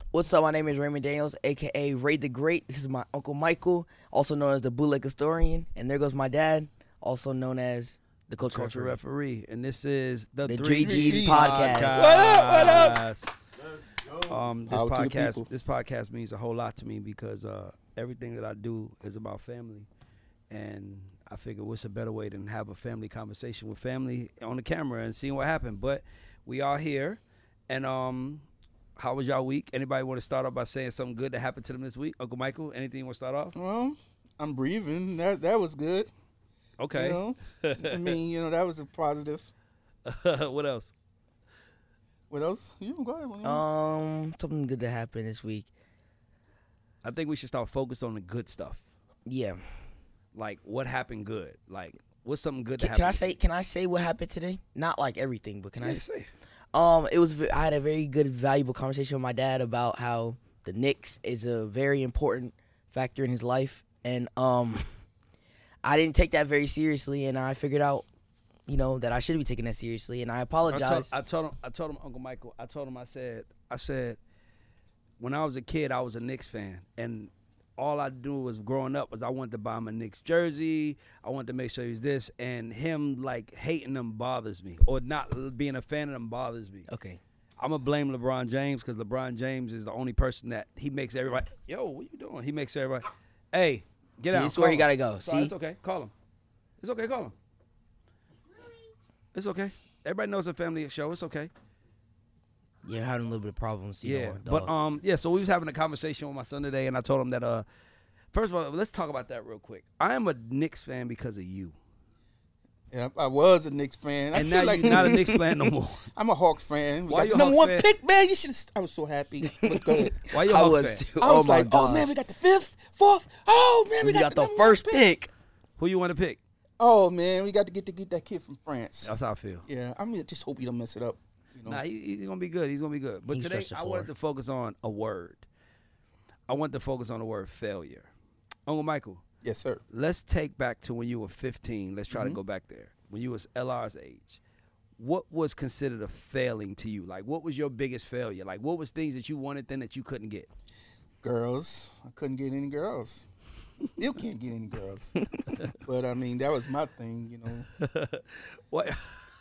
What's up? My name is Raymond Daniels, a.k.a. Ray the Great. This is my Uncle Michael, also known as the Bootleg Historian. And there goes my dad, also known as the Culture Referee. And this is the 3G Podcast. What up? This podcast means a whole lot to me because everything that I do is about family. And I figure what's a better way than have a family conversation with family on the camera and seeing what happened. But we are here. And how was y'all week? Anybody want to start off by saying something good that happened to them this week? Uncle Michael, anything you want to start off? Well, I'm breathing. That was good. Okay. You know? I mean, that was a positive. What else? What else? You can go ahead. Something good that happened this week. I think we should start focus on the good stuff. Yeah. Like what happened good? Like what's something good that happened? Can I say what happened today? Not like everything, but can I say? I had a very good, valuable conversation with my dad about how the Knicks is a very important factor in his life, and I didn't take that very seriously, and I figured out, that I should be taking that seriously, and I apologize. I told him, Uncle Michael. I told him, I said, when I was a kid, I was a Knicks fan, and all I do was growing up was I wanted to buy him a Knicks jersey. I wanted to make sure he was this, and him like hating them bothers me, or not being a fan of them bothers me. Okay. I'm gonna blame LeBron James because LeBron James is the only person that he makes everybody. Yo, what you doing? He makes everybody. Hey, get out. This is where you gotta go. Sorry, it's okay. Call him. It's okay. Call him. It's okay. Everybody knows it's a family show. It's okay. Yeah, having a little bit of problems. So we was having a conversation with my son today, and I told him that, first of all, let's talk about that real quick. I am a Knicks fan because of you. Yeah, I was a Knicks fan. And now you're not a Knicks fan no more. I'm a Hawks fan. Why you a number Hawks one fan? pick, man. I was so happy. But go ahead. Why you a Hawks fan? I was my like, God. oh, man, we got the fifth, fourth. Oh, man, We got the number first one pick. Who you want to pick? Oh, man, we got to get that kid from France. That's how I feel. Yeah, I mean, just hope he don't mess it up. Nah, he's going to be good. He's going to be good. But today, I wanted to focus on a word. I want to focus on the word failure. Uncle Michael. Yes, sir. Let's take back to when you were 15. Let's try to go back there. When you was LR's age. What was considered a failing to you? Like, what was your biggest failure? Like, what was things that you wanted then that you couldn't get? Girls. I couldn't get any girls. Still can't get any girls. But, I mean, that was my thing, What?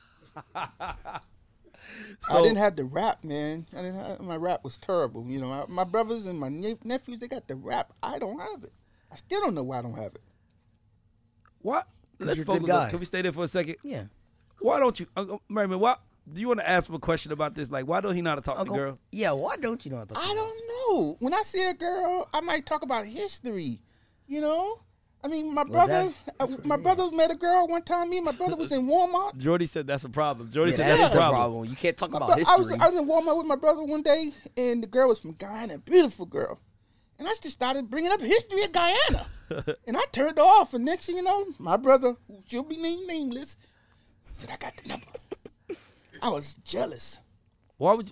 I didn't have the rap, man. My rap was terrible. My brothers and my nephews, they got the rap. I don't have it. I still don't know why I don't have it. What? Let's you're a good focus on. guy. Can we stay there for a second? Yeah. Why don't you, Merriman? Do you want to ask him a question about this? Like, why don't he know how to talk to girl? Yeah, why don't you know what to talk I don't know. When I see a girl, I might talk about history. I mean, my brother met a girl one time. Me and my brother was in Walmart. Jordy said that's a problem. Jordy said that's that's the a problem. You can't talk about I history. was in Walmart with my brother one day, and the girl was from Guyana, a beautiful girl. And I just started bringing up history of Guyana. And I turned her off, and next thing you know, my brother, who should be nameless, said, I got the number. I was jealous. Why would you?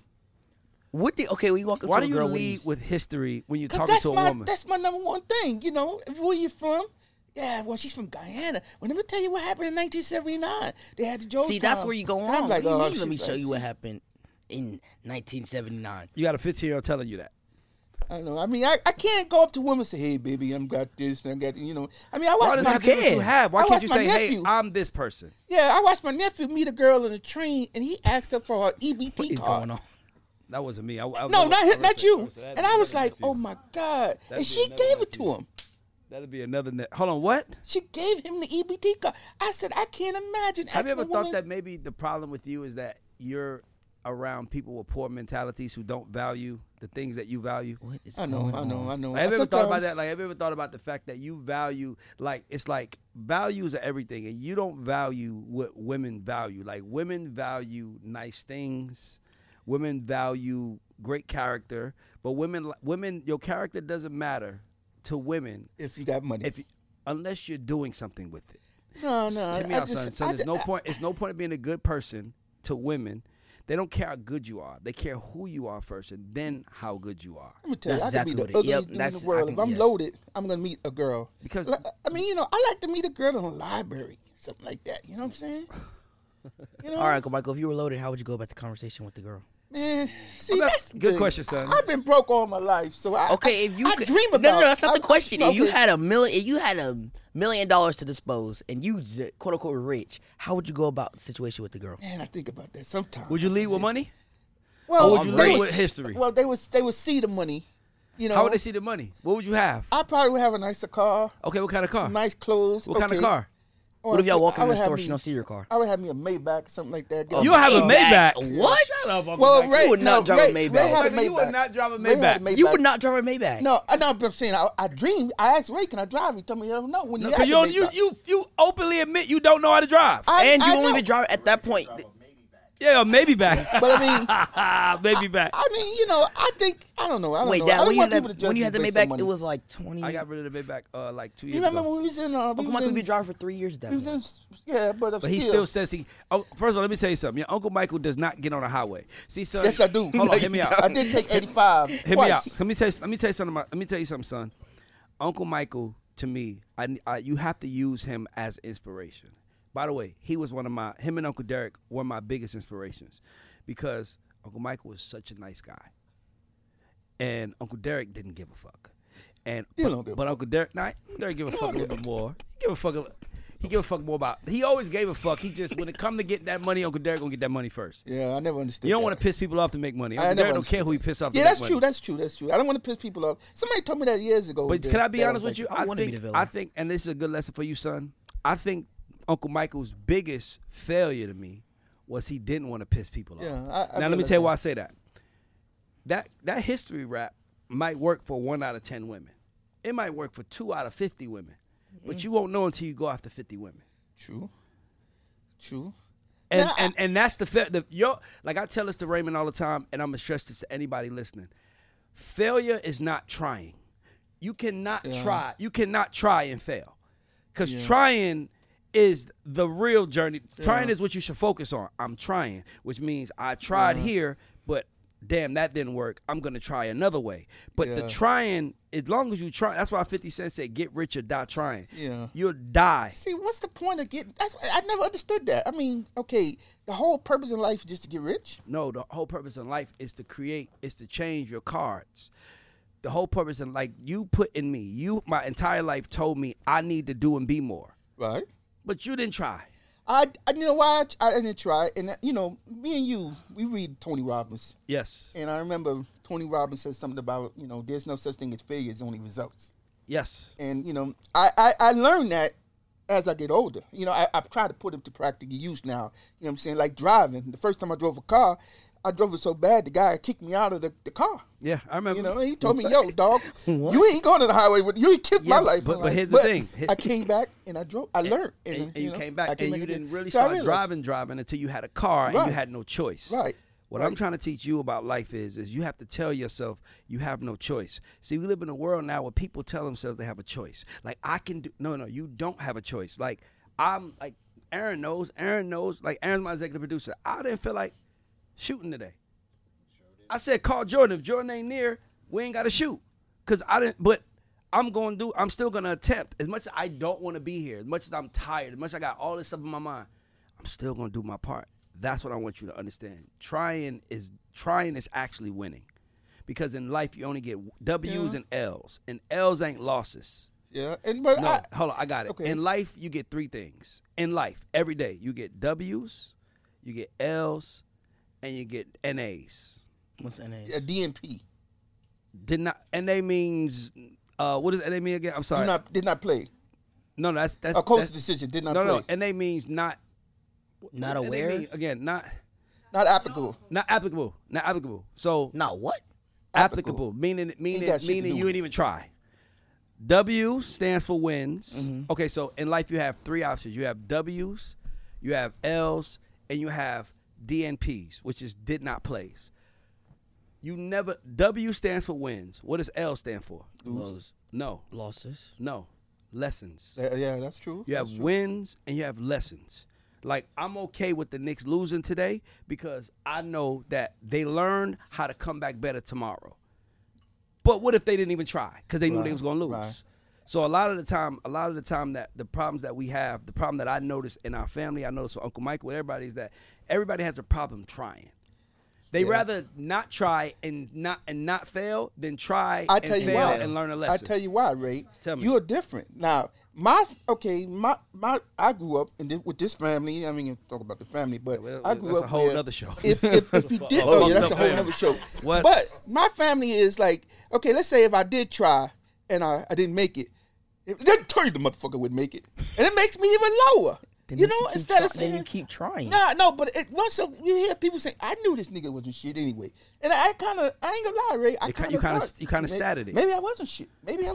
We walk up Why to do a girl you when lead with history when you're 'Cause talking to a woman? That's my number one thing, Where you from? Yeah, well, she's from Guyana. Well, let me tell you what happened in 1979. They had the Georgetown. See, that's where you go And wrong. I'm like, What do you oh, mean, let me shit, show you what happened in 1979. You got a 15-year-old telling you that. I know. I mean, I can't go up to women and say, hey, baby, I'm got this and I got, I mean, I Why watched does my that give what you have? Why I can't watched you my say, nephew. hey, I'm this person? Yeah, I watched my nephew meet a girl on a train, and he asked her for her EBT What is card. going on? That wasn't me. No, not you. And I was like, oh, my God. And she gave it to him. That'd be another Hold on, what? She gave him the EBT card. I said, I can't imagine. Have you ever asking a thought woman- that maybe the problem with you is that you're around people with poor mentalities who don't value the things that you value? What is I going know. on? Have you ever thought about that? Like, have you ever thought about the fact that you value, like, it's like values are everything, and you don't value what women value. Like, women value nice things. Women value great character. But women, your character doesn't matter to women If you got money. unless you're doing something with it. No. Hear me out, son. There's no point. It's no point in being a good person to women. They don't care how good you are. They care who you are first, and then how good you are. Let me tell you, That's I could be exactly the what it- ugliest yep, dude in that's- the world. I If can- I'm yes. loaded, I'm gonna meet a girl. Because I mean, I like to meet a girl in a library, something like that. You know what I'm saying? You know, All right, Uncle Michael, if you were loaded, how would you go about the conversation with the girl? man. See, Okay, that's the good thing. question, son. I've been broke all my life, so Okay, if you I could, dream about. no, that's not the question. If you okay. had $1 million to dispose, and you quote unquote were rich, how would you go about the situation with the girl? Man, I think about that sometimes. Would you lead with money? Well, Or would you they lead would- with history? Well, they would see the money. You know, How would they see the money? What would you have? I probably would have a nicer car, Okay, what kind of car? some nice clothes. What kind of car? Or What if y'all walk I in would the have store, me- she don't see your car? I would have me a Maybach, something like that. Get You have a Maybach. What? Shut up, Uncle Well, Michael. Ray, You would not drive a Ray, Maybach. Ray had a Michael, you would Maybach. not drive a Ray had Maybach. You would not drive a Maybach. No, I'm saying I dreamed. I asked Ray, "Can I drive?" He told me, "Hell no." When you Because had the Maybach. you openly admit you don't know how to drive. And you I only know. been driving at that point. Yeah, maybe back. But I mean, Maybe back. I mean, you know, I think I don't know. I don't Wait, know. Dad, I don't when you want had people to that, judge when you me had the based on Maybach, money. it was like 20. I got rid of the Maybach like 2 You years remember ago. when we was in? Uncle Michael been driving for 3 years at that We was point. in, yeah, but But he still says he. Oh, first of all, let me tell you something. Your Uncle Michael does not get on a highway. See, son. Yes, I do. Hold on, hear me out. I did take 85. Hear me out. Let me tell you something. Let me tell you something, son. Uncle Michael, to me, you have to use him as inspiration. By the way, him and Uncle Derek were my biggest inspirations, because Uncle Michael was such a nice guy, and Uncle Derek didn't give a fuck. And He don't give a but Uncle Derek, Derek give a fuck a little bit more. He give a fuck more about. He always gave a fuck. He just, when it come to getting that money, Uncle Derek gonna get that money first. Yeah, I never understood. You don't that. want to piss people off to make money. I Uncle never Derek don't care understood who he that. piss off. To Yeah, make that's money. true. That's true. That's true. I don't want to piss people off. Somebody told me that years ago. But that- can I be that honest was with you? like- I wanted to be the villain. I think, and this is a good lesson for you, son. I think Uncle Michael's biggest failure to me was he didn't want to piss people off. Yeah, I now let me realize tell you that. why I say that. That history rap might work for 1 out of 10 women. It might work for 2 out of 50 women. But you won't know until you go after 50 women. True. True. And Now, and that's like I tell this to Raymond all the time, and I'm gonna stress this to anybody listening. Failure is not trying. You cannot try. You cannot try and fail, because trying is the real journey. Trying is what you should focus on. I'm trying, which means I tried here, but damn, that didn't work. I'm gonna try another way. But the trying, as long as you try, that's why 50 Cent said, "Get rich or die trying." Yeah. You'll die. See, what's the point of getting? I never understood that. I mean, okay, the whole purpose in life is just to get rich. No, the whole purpose in life is to change your cards. The whole purpose in, like, you put in me, my entire life told me I need to do and be more. Right. But you didn't try. I you know why I didn't try, and you know, me and you, we read Tony Robbins, Yes. and I remember Tony Robbins said something about, you know, there's no such thing as failure, it's only results. Yes. And you know, I learned that as I get older. You know, I try to put it to practical use now. You know what I'm saying? Like driving. The first time I drove a car, I drove it so bad the guy kicked me out of the car. Yeah, I remember. You know, he told me, "Yo, dog, you ain't going to the highway with you. Ain't killed my life." but I'm like, here's the thing. I came back and I drove. I learned, And you know, came back, I and you didn't really So I start realized- driving until you had a car and Right. you had no choice. Right. What Right. I'm trying to teach you about life is you have to tell yourself you have no choice. See, we live in a world now where people tell themselves they have a choice. Like, I can do. No, you don't have a choice. Like, I'm like, Aaron knows. Like, Aaron's my executive producer. I didn't feel like shooting today. I said, call Jordan. If Jordan ain't near, we ain't got to shoot. Because I didn't, but I'm still going to attempt. As much as I don't want to be here, as much as I'm tired, as much as I got all this stuff in my mind, I'm still going to do my part. That's what I want you to understand. Trying is actually winning. Because in life, you only get W's and L's. And L's ain't losses. Yeah, hold Hold on, I got it. Okay. In life, you get 3 things. In life, every day, you get W's, you get L's, and you get NAs. What's NA? a DNP. NA means what does NA mean again? I'm sorry. Did not play. No, that's A coach's that's- decision did not No, play. NA means not Not what does NA aware? mean? Again, not Not applicable. applicable. So Not what? applicable, meaning got shit to do you with ain't even try. W stands for wins. Mm-hmm. Okay, so in life you have 3 options. You have W's, you have L's, and you have DNPs, which is did not plays. W stands for wins. What does L stand for? Lose. No, Losses. lessons. Yeah, that's true. You have That's true. wins and you have lessons. Like, I'm okay with the Knicks losing today because I know that they learned how to come back better tomorrow. But what if they didn't even try because they knew they was going to lose? right. So a lot of the time that the problems that we have, the problem that I notice in our family, I notice with Uncle Michael, with everybody, is that everybody has a problem trying. They rather not try and not fail than try and fail and learn a lesson. I tell you why, Ray. Tell me. You're different. Now, I grew up with this family. I mean, talk about the family, but I grew up. That's a whole other show. If you did, that's a whole other show. What? But my family is like, okay, let's say if I did try and I didn't make it, then tell you the motherfucker would make it, and it makes me even lower. Then You know, instead of saying, then you keep trying. no, but once you hear people say, I knew this nigga wasn't shit anyway. And I ain't gonna lie, Ray, You kind of started it. Maybe I wasn't shit.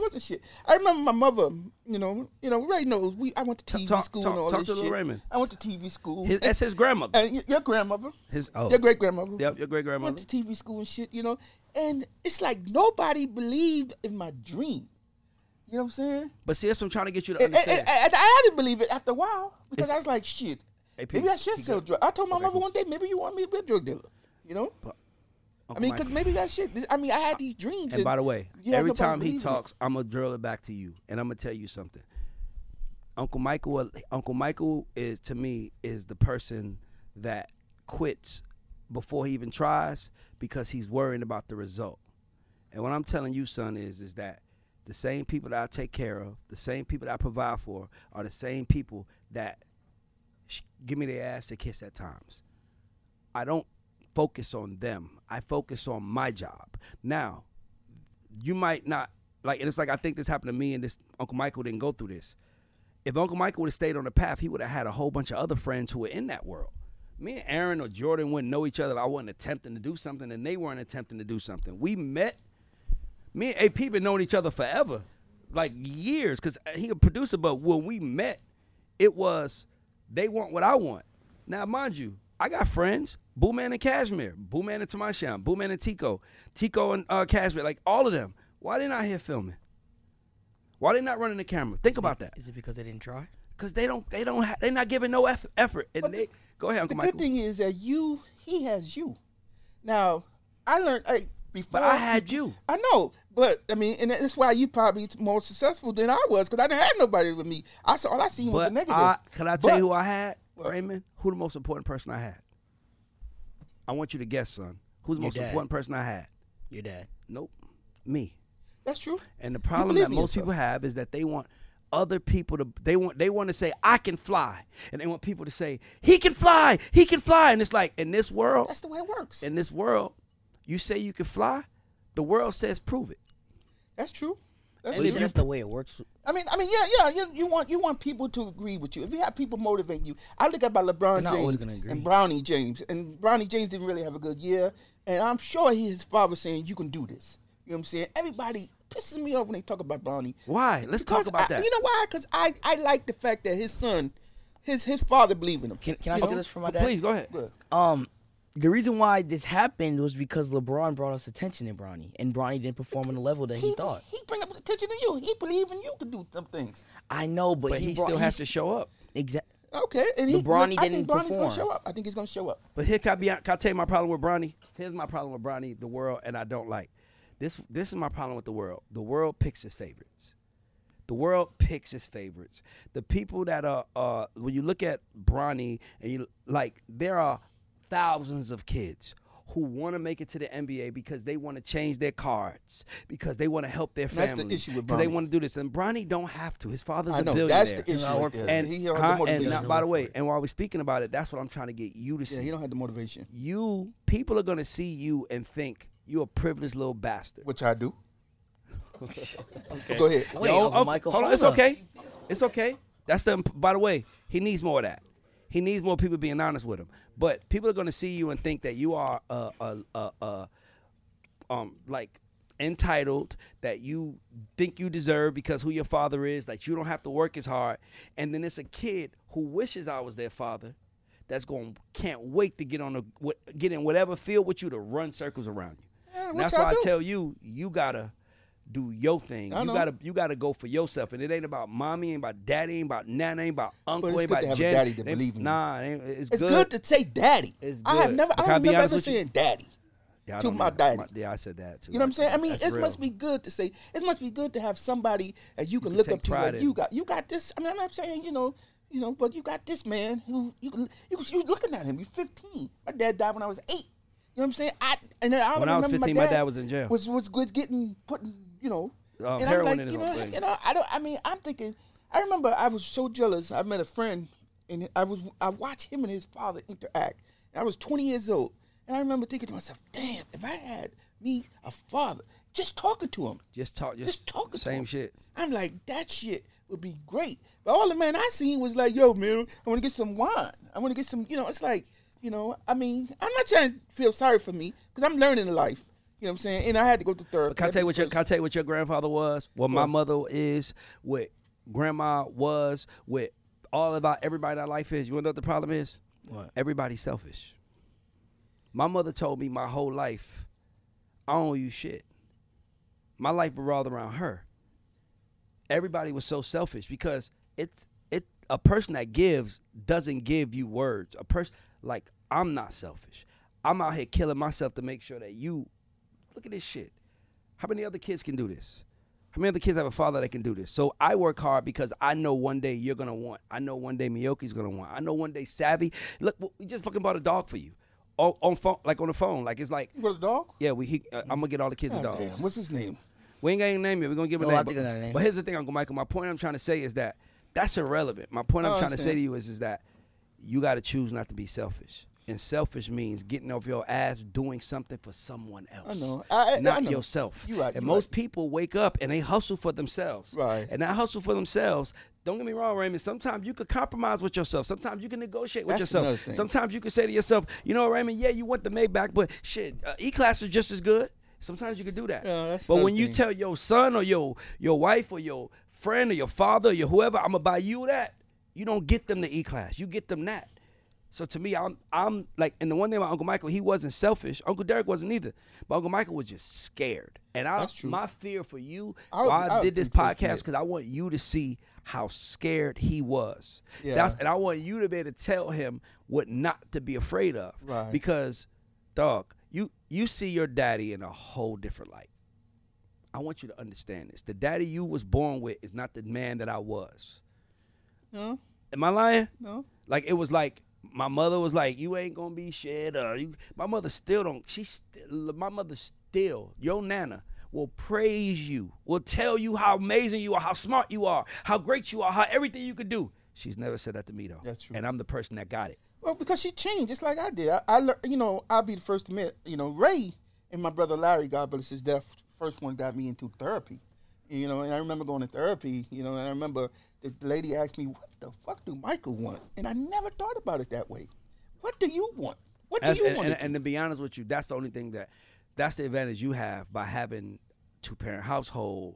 I remember my mother, you know, Ray knows, I went to TV school and all talk this to shit. Lil Raymond. I went to TV school. That's his grandmother. And your grandmother, Oh. your great-grandmother. Yep, your great-grandmother. Went to TV school and shit, you know. And it's like nobody believed in my dream. You know what I'm saying? But see, that's what I'm trying to get you to And understand. I didn't believe it after a while because I was like, shit, Hey, maybe I should sell drugs. I told my mother cool. one day, maybe you want me to be a drug dealer. You know? But, I mean, because maybe that shit. I mean, I had these dreams. And by the way, you had every nobody time he believing it. talks, I'm gonna drill it back to you, and I'm gonna tell you something. Uncle Michael is, to me, is the person that quits before he even tries because he's worrying about the result. And what I'm telling you, son, is that the same people that I take care of, the same people that I provide for, are the same people that give me their ass to kiss at times. I don't focus on them. I focus on my job. Now, you might not, like, and it's like I think this happened to me and this Uncle Michael didn't go through this. If Uncle Michael would have stayed on the path, he would have had a whole bunch of other friends who were in that world. Me and Aaron or Jordan wouldn't know each other if I wasn't attempting to do something and they weren't attempting to do something. We met. Me and AP been knowing each other forever, like years, because he a producer. But when we met, it was they want what I want. Now, mind you, I got friends, Boo Man and Cashmere, Boo Man and Tamashian, Boo Man and Tico and Cashmere, like all of them. Why they not here filming? Why they not running the camera? Think about that. Is it because they didn't try? Because they're not giving no effort. And But go ahead, Uncle The Michael. good thing is that he has you. Now, I learned before. But I had you. I know, but I mean, and that's why you probably more successful than I was because I didn't have nobody with me. All I seen was the negative. Can I tell you who I had, Raymond? Who the most important person I had? I want you to guess, son. Who's the most important person I had? Your dad. Nope, me. That's true. And the problem that most people have is that they want other people to they want to say I can fly, and they want people to say he can fly, and it's like in this world, That's the way it works. in this world, you say you can fly, the world says prove it. That's true. That's At least true. that's the way it works. I mean, yeah. You want people to agree with you. If you have people motivating you, I look at my LeBron They're not always James gonna agree. and Bronny James, and Bronny James didn't really have a good year, and I'm sure his father saying you can do this. You know what I'm saying? Everybody pisses me off when they talk about Bronny. Why? Let's talk about that. You know why? Because I like the fact that his son, his father believed in him. Can I You say know? this for my Well, dad? please go ahead. Good. The reason why this happened was because LeBron brought us attention to Bronny, and Bronny didn't perform on the level that he thought. He bring up attention to you. He believe in you to do some things. I know, but, But he still has to show up. Exactly. Okay, and Bronny I didn't think Bronny's gonna perform. show up. I think he's gonna show up. But here, can I tell you my problem with Bronny? Here's my problem with Bronny, the world, and I don't like. This is my problem with the world. The world picks his favorites. The world picks his favorites. The people that are, when you look at Bronny, and you like, there are thousands of kids who want to make it to the NBA because they want to change their cards, because they want to help their family. That's the issue with because they Bronny. want to do this. And Bronny don't have to. His father's I a know billionaire. that's the issue. I work right for there. And, he don't have the motivation. and by the way, and while we're speaking about it, that's what I'm trying to get you to see. Yeah, he don't have the motivation, People are gonna see you and think you're a privileged little bastard. which I do. Okay. Go ahead. Wait, Uncle Michael, hold on. hold It's up. okay. It's okay. That's the. By the way, he needs more of that. He needs more people being honest with him. But people are gonna see you and think that you are like entitled, that you think you deserve because who your father is, that you don't have to work as hard. And then it's a kid who wishes I was their father, that's can't wait to get in whatever field with you to run circles around you. Yeah, And which that's why I do. tell you, you gotta do your thing. I You know. gotta go for yourself. And it ain't about mommy, ain't about daddy, ain't about nana, ain't about uncle, it's ain't good about to have a Jen. daddy that Ain't- believe in you. Nah, it's It's good. good to say daddy. It's I have good. never, But I can I have be never honest ever with you? saying daddy. Yeah, I to don't my know. daddy. Yeah, I said that too. You know what I'm saying? I mean, That's it real. must be good to say. It must be good to have somebody that you can can look take up to. pride Like, in. you got this. I mean, I'm not saying but you got this man who you looking at him. You're 15. My dad died when I was 8. You know what I'm saying? When I was remember 15, my dad was in jail. Was good getting putting and Heroin I'm like, in his you whole know, thing. you know, I don't. I mean, I'm thinking. I remember I was so jealous. I met a friend, and I watched him and his father interact. And I was 20 years old, and I remember thinking to myself, "Damn, if I had me a father, just talking to him, Just talking to same him. shit. I'm like, that shit would be great. But all the man I seen was like, yo, man, I want to get some wine. I want to get some, it's like, I mean, I'm not trying to feel sorry for me because I'm learning in life. You know what I'm saying? And I had to go to therapy. But can I tell you what your grandfather was? What my mother is, what grandma was, what all about everybody in our life is. You want to know what the problem is? What? Everybody's selfish. My mother told me my whole life, I don't owe you shit. My life revolved around her. Everybody was so selfish because a person that gives doesn't give you words. A person like I'm not selfish. I'm out here killing myself to make sure that you look at this shit. How many other kids can do this? How many other kids have a father that can do this? So I work hard because I know one day you're gonna want. I know one day Miyoki's gonna want. I know one day Savvy. Look, we just fucking bought a dog for you. On phone, like on the phone, like it's like. You got a dog? Yeah, I'm gonna get all the kids a God dog. damn, what's his name? We ain't gonna name it. We're gonna give him No, a I name. think I got a name. But here's the thing, Uncle Michael. My point I'm trying to say is that that's irrelevant. My point I'm trying to say to you is that you got to choose not to be selfish. And selfish means getting off your ass, doing something for someone else. I know. Not I know. yourself. You right. And you most right. people wake up and they hustle for themselves. Right. And that hustle for themselves, don't get me wrong, Raymond, sometimes you could compromise with yourself. Sometimes you can negotiate with That's another yourself. thing. Sometimes you can say to yourself, you know, Raymond, yeah, you want the Maybach, but shit, E-Class is just as good. Sometimes you can do that. Yeah, that's but another when you thing. tell your son or your wife or your friend or your father or your whoever, I'm going to buy you that, you don't get them the E-Class. You get them that. So to me, I'm like, and the one thing about Uncle Michael, he wasn't selfish. Uncle Derek wasn't either. But Uncle Michael was just scared. And That's true. my fear for you, I would- why I I would did this be first to podcast, admit. because I want you to see how scared he was. Yeah. And I want you to be able to tell him what not to be afraid of. Right. Because, dog, you see your daddy in a whole different light. I want you to understand this. The daddy you was born with is not the man that I was. No, Am I lying? no. Like, it was like, my mother was like, you ain't gonna be shit. My mother still don't. My mother still, your nana will praise you, will tell you how amazing you are, how smart you are, how great you are, how everything you could do. She's never said that to me though. That's true. And I'm the person that got it. Well, because she changed just like I did. I'll be the first to admit, Ray and my brother Larry, God bless his death, first one got me into therapy. And I remember going to therapy, and I remember the lady asked me, what the fuck do Michael want? And I never thought about it that way. What do you want? What do you want? And to be honest with you, that's the only thing that's the advantage you have by having two-parent household,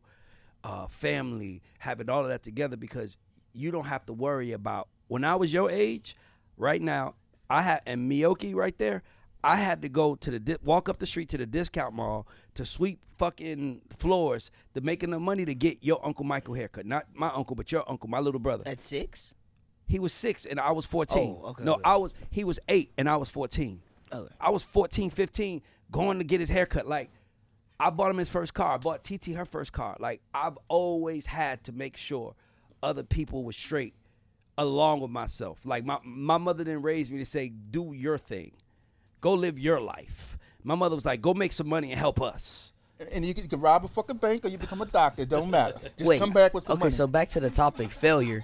family, having all of that together, because you don't have to worry about, when I was your age, right now, and Miyoki right there, I had to go to walk up the street to the discount mall to sweep fucking floors to make enough money to get your Uncle Michael haircut. Not my uncle, but your uncle, my little brother. At 6? He was 6 and I was 14. Oh, okay, No, okay. he was 8 and I was 14. Okay. I was 14, 15 going to get his haircut. Like, I bought him his first car. I bought TT her first car. Like, I've always had to make sure other people were straight along with myself. Like, my mother didn't raise me to say, do your thing. Go live your life. My mother was like, go make some money and help us. And you can rob a fucking bank or you become a doctor. It don't matter. Just Wait, come back with some okay, money. so back to the topic, failure.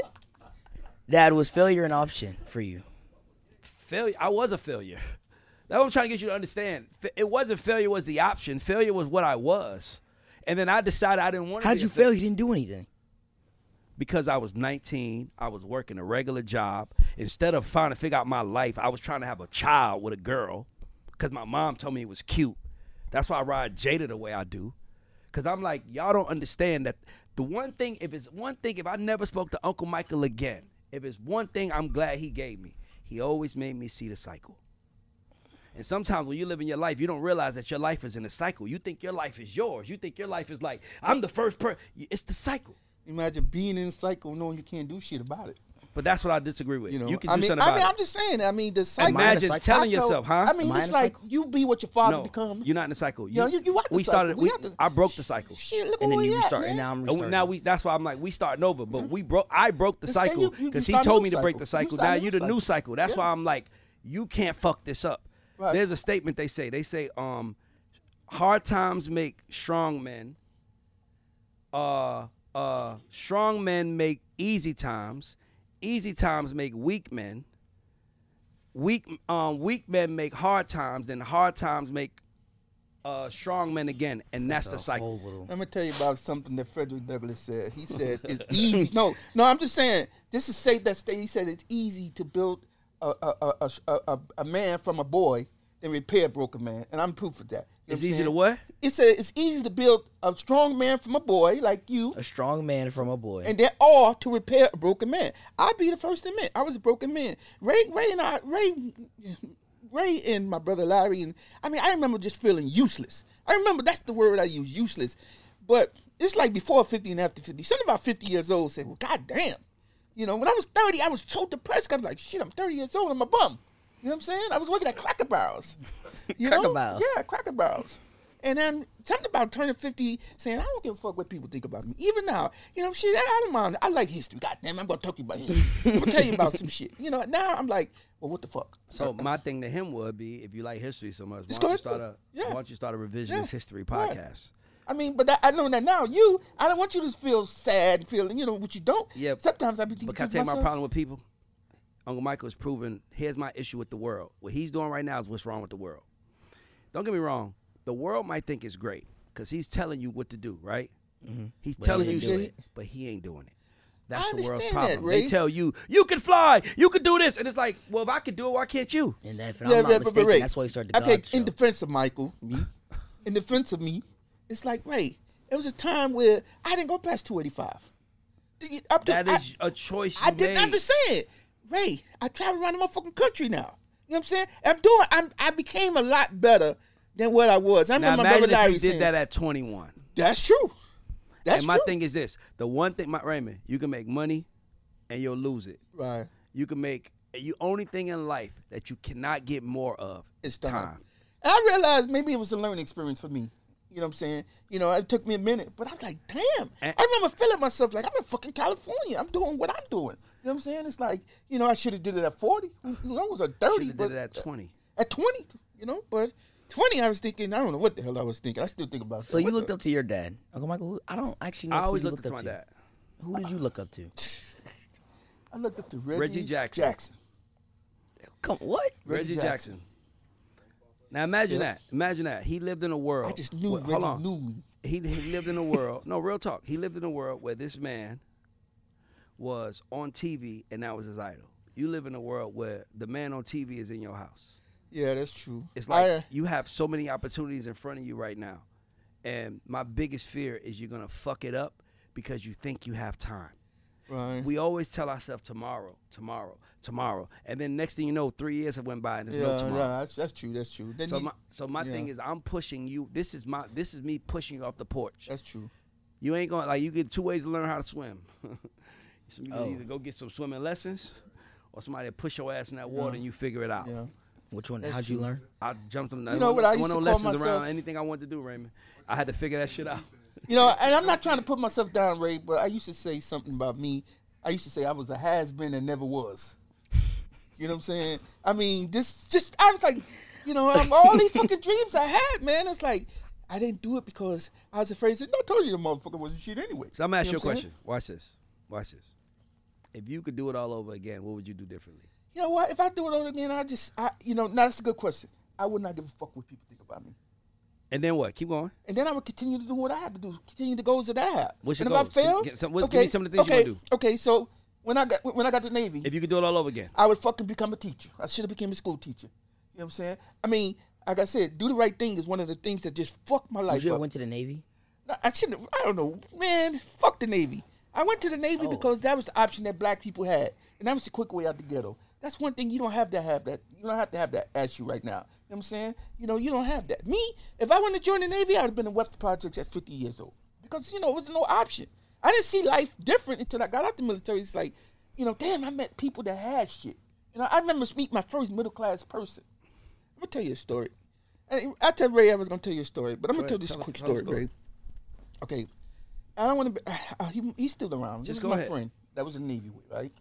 Dad, was failure an option for you? Failure. I was a failure. That's what I'm trying to get you to understand. It wasn't failure was the option. Failure was what I was. And then I decided I didn't want to How be did you a failure. fail? You didn't do anything. Because I was 19, I was working a regular job. Instead of trying to figure out my life, I was trying to have a child with a girl because my mom told me it was cute. That's why I ride Jada the way I do. Because I'm like, y'all don't understand that the one thing, if I never spoke to Uncle Michael again, if it's one thing I'm glad he gave me, he always made me see the cycle. And sometimes when you live in your life, you don't realize that your life is in a cycle. You think your life is yours. You think your life is like, I'm the first person. It's the cycle. Imagine being in a cycle knowing you can't do shit about it. But that's what I disagree with. You know, You can I do mean, something about I'm it. just saying. I mean, the cycle. Imagine I telling felt- yourself, huh? I mean, Am I it's in a like cycle? you be what your father No, become. you're not in the cycle. You know, you out the we started. cycle. We out the- I broke the cycle. Shit, look And where then you we at, restart, man. and now I'm And restarting. now that's why I'm like, we starting over. But I broke the This thing, cycle you because he start a told new me to break cycle. the You cycle. start a Now new you the new cycle. cycle. That's Yeah. why I'm like, you can't fuck this up. Right. There's a statement they say. They say, hard times make strong men. Strong men make easy times. Easy times make weak men. Weak men make hard times. Then hard times make strong men again, and that's the cycle. Let me tell you about something that Frederick Douglass said. He said it's easy. No, I'm just saying. This is say that state. He said it's easy to build a man from a boy than repair a broken man, and I'm proof of that. You know It's what I'm easy saying? to what? It said it's easy to build a strong man from a boy like you, A strong man from a boy. and then or to repair a broken man. I'll be the first to admit I was a broken man. Ray and my brother Larry, and I mean I remember just feeling useless. I remember that's the word I use, useless. But it's like before 50 and after 50. Something about 50 years old said, well, goddamn. You know, when I was 30, I was so depressed. I was like, shit, I'm 30 years old. I'm a bum. You know what I'm saying? I was working at Cracker Barrels. You know? Cracker Barrels. Yeah, Cracker Barrels. And then something about turning 50, saying, I don't give a fuck what people think about me. Even now, you know, shit, I don't mind. I like history. Goddamn, I'm going to talk to you about history. I'm going to tell you about some shit. You know, now I'm like, well, what the fuck? So my thing to him would be, if you like history so much, Just why go don't ahead. why don't you start a revisionist Yeah. history Right. podcast? I mean, but I know that now. I don't want you to feel sad, feeling, you know, what you don't. Yeah. Sometimes I be thinking But can I to tell you my myself, problem with people? Uncle Michael is proven, here's my issue with the world. What he's doing right now is what's wrong with the world. Don't get me wrong. The world might think it's great because he's telling you what to do, right? He's But telling he you ain't doing shit, it. but he ain't doing it. That's I the world's understand that, problem. Ray. They tell you, you can fly, you can do this. And it's like, well, if I can do it, why can't you? And if I'm not mistaken, Ray, that's why he started the okay, God show. in defense of Michael, in defense of me, it's like, Ray, there was a time where I didn't go past 285. That is a choice you I did made. not understand. Ray, I travel around the motherfucking country now. You know what I'm saying? I became a lot better than what I was. I Now remember my brother imagine Larry if you saying, did that at 21. that's true. That's And my true. thing is this: the one thing, Raymond, you can make money, and you'll lose it. Right. You can make the only thing in life that you cannot get more of It's is time. time. And I realized maybe it was a learning experience for me. You know what I'm saying? You know, it took me a minute, but I was like, damn. And- I remember feeling myself like, I'm in fucking California. I'm doing what I'm doing. You know what I'm saying? It's like, you know, I should have did it at 40. You know, it was at 30. Should have but did it at 20. At 20, you know, but 20, I was thinking, I don't know what the hell I was thinking. I still think about So you looked up to your dad, Uncle Michael. I don't actually know. I who always you looked up to my dad. Who did you look up to? I looked up to Reggie Jackson. Come what? Reggie Jackson. Now imagine that. Imagine that. He lived in a world. I just knew hold Reggie on. knew me. He lived in a world. No, real talk. He lived in a world where this man was on TV and that was his idol. You live in a world where the man on TV is in your house. Yeah, that's true. It's like you have so many opportunities in front of you right now. And my biggest fear is you're going to fuck it up because you think you have time. Right. We always tell ourselves tomorrow. And then next thing you know, 3 years have went by and there's no tomorrow. that's true. That's true. Then So my thing is I'm pushing you. This is me pushing you off the porch. that's true. You ain't going like you get two ways to learn how to swim. You can Oh. either go get some swimming lessons or somebody will push your ass in that water and you figure it out. Yeah. Which one? That's How'd you true. learn? I jumped on that. You know what I used no to call lessons myself? around anything I wanted to do, Raymond. I had to figure that shit out. You know, and I'm not trying to put myself down, Ray, but I used to say something about me. I used to say I was a has-been and never was. You know what I'm saying? I mean, I was like, you know, all these fucking dreams I had, man. It's like, I didn't do it because I was afraid. I said, no, I told you the motherfucker wasn't shit anyway. So I'm gonna ask you a know what I'm saying? question. Watch this. If you could do it all over again, what would you do differently? You know what? If I do it over again, now that's a good question. I would not give a fuck what people think about me. And then what? Keep going. And then I would continue to do what I have to do, continue the goals that I have. What's your and goals? if I fail, Give me some of the things you wanna do. Okay, so when I got to Navy, If you could do it all over again. I would fucking become a teacher. I should have became a school teacher. You know what I'm saying? I mean, like I said, do the right thing is one of the things that just fucked my life You ever up. went to the Navy? I shouldn't. I don't know, man. Fuck the Navy. I went to the Navy because that was the option that black people had, and that was the quick way out the ghetto. That's one thing you don't have to have that. You don't have to have that at you right now. You know what I'm saying? You know, you don't have that. Me, if I wanted to join the Navy, I would have been in Webster Projects at 50 years old because, you know, it was no option. I didn't see life different until I got out the military. It's like, damn, I met people that had shit. I remember meeting my first middle class person. I'm gonna tell you a story. And I tell Ray I was gonna tell you a story, but I'm gonna tell this quick story, Ray. Okay, I don't want to. He's still around. Just He go was my ahead. friend that was in the Navy, right?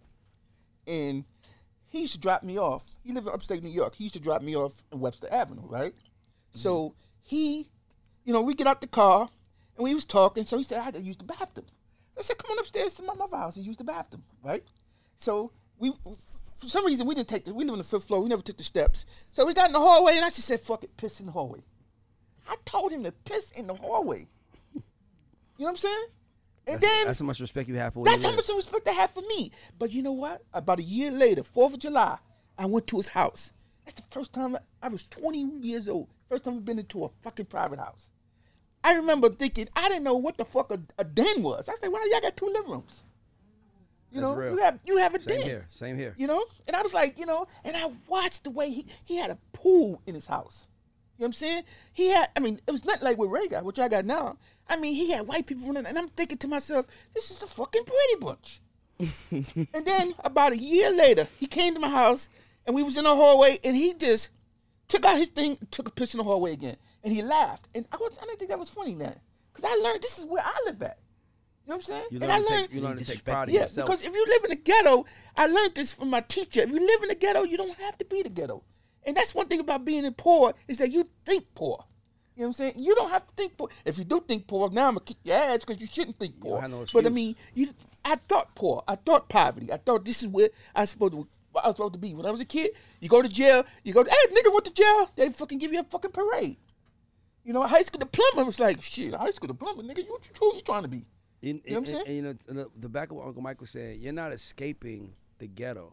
And he used to drop me off. He lived in upstate New York. He used to drop me off in Webster Avenue, right? Mm-hmm. So he, we get out the car and we was talking. So he said I had to use the bathroom. I said, come on upstairs to my mother's house and use the bathroom, right? So for some reason, we didn't take we live on the 5th floor. We never took the steps. So we got in the hallway, and I just said, fuck it, piss in the hallway. I told him to piss in the hallway. You know what I'm saying? And That's how much respect you have for. that's how much respect they have for me. But you know what? About a year later, 4th of July, I went to his house. That's the first time I was 20 years old. First time I've been into a fucking private house. I remember thinking, I didn't know what the fuck a den was. I said, well, y'all got 2 living rooms. That's real. You have a Same den. here. Same here. And I was like, and I watched the way he had a pool in his house. You know what I'm saying? It was not like what Ray got, which I got now. He had white people running, and I'm thinking to myself, this is a fucking Brady Bunch. And then about a year later, he came to my house, and we was in the hallway, and he just took out his thing, took a piss in the hallway again, and he laughed. And I didn't think that was funny then, because I learned this is where I live at. You know what I'm saying? You learn to take pride in Yeah, yourself. because if you live in the ghetto, I learned this from my teacher. If you live in the ghetto, you don't have to be the ghetto. And that's one thing about being poor is that you think poor. You know what I'm saying? You don't have to think poor. If you do think poor, now I'm going to kick your ass because you shouldn't think poor. have no But excuse. I thought poor. I thought poverty. I thought this is where I was supposed to be. When I was a kid, you go to jail, hey, nigga went to jail, they fucking give you a fucking parade. High school diploma was like, shit, high school diploma, nigga, who you trying to be? You know what I'm saying? And the back of what Uncle Michael said, you're not escaping the ghetto.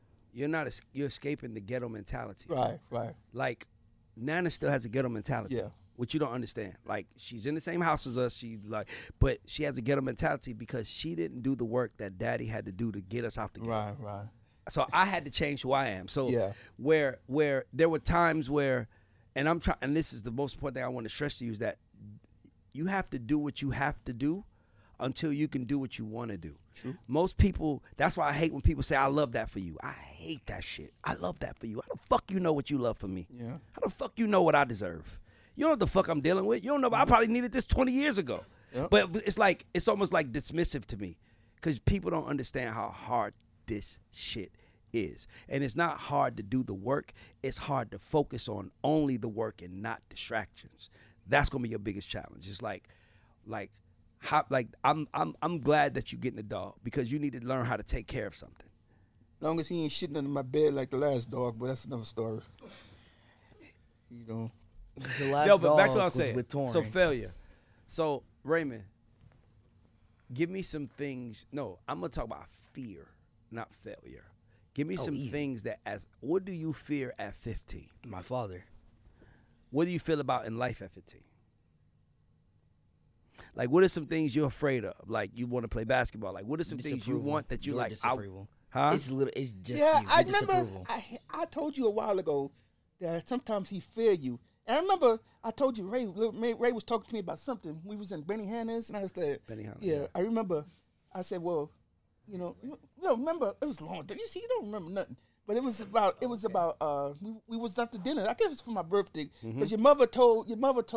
You're escaping the ghetto mentality. Right. Like, Nana still has a ghetto mentality. Yeah. Which you don't understand. Like, she's in the same house as us. But she has a ghetto mentality because she didn't do the work that Daddy had to do to get us out the ghetto. Right. So I had to change who I am. So Yeah. where there were times where, and I'm trying, and this is the most important thing I want to stress to you is that you have to do what you have to do until you can do what you want to do. True. Most people, that's why I hate when people say, I love that for you. I hate that shit. I love that for you. How the fuck you know what you love for me? Yeah. How the fuck you know what I deserve? You don't know what the fuck I'm dealing with. You don't know. I probably needed this 20 years ago. Yep. But it's almost like dismissive to me because people don't understand how hard this shit is. And it's not hard to do the work. It's hard to focus on only the work and not distractions. That's gonna be your biggest challenge. It's I'm glad that you're getting a dog because you need to learn how to take care of something. Long as he ain't shitting under my bed like the last dog, but that's another story. The last Yo, but back to dog what I was was saying. with Torrin. So failure. So Raymond, give me some things. No, I'm gonna talk about fear, not failure. Give me some easy. things what do you fear at 15? My father. What do you feel about in life at 15? Like, what are some things you're afraid of? Like, you want to play basketball. Like, what are some things you Disapproval. want that you Your like? disapproval. Huh? It's just Yeah, you. I Your remember. disapproval. I told you a while ago that sometimes he fear you, and I remember I told you Ray was talking to me about something. We was in Benny Hanna's, and I said, Benihana's, yeah, yeah. I remember. I said, well, remember it was long. You see, you don't remember nothing. But it was about we was out to dinner. I guess it was for my birthday. Because his mother told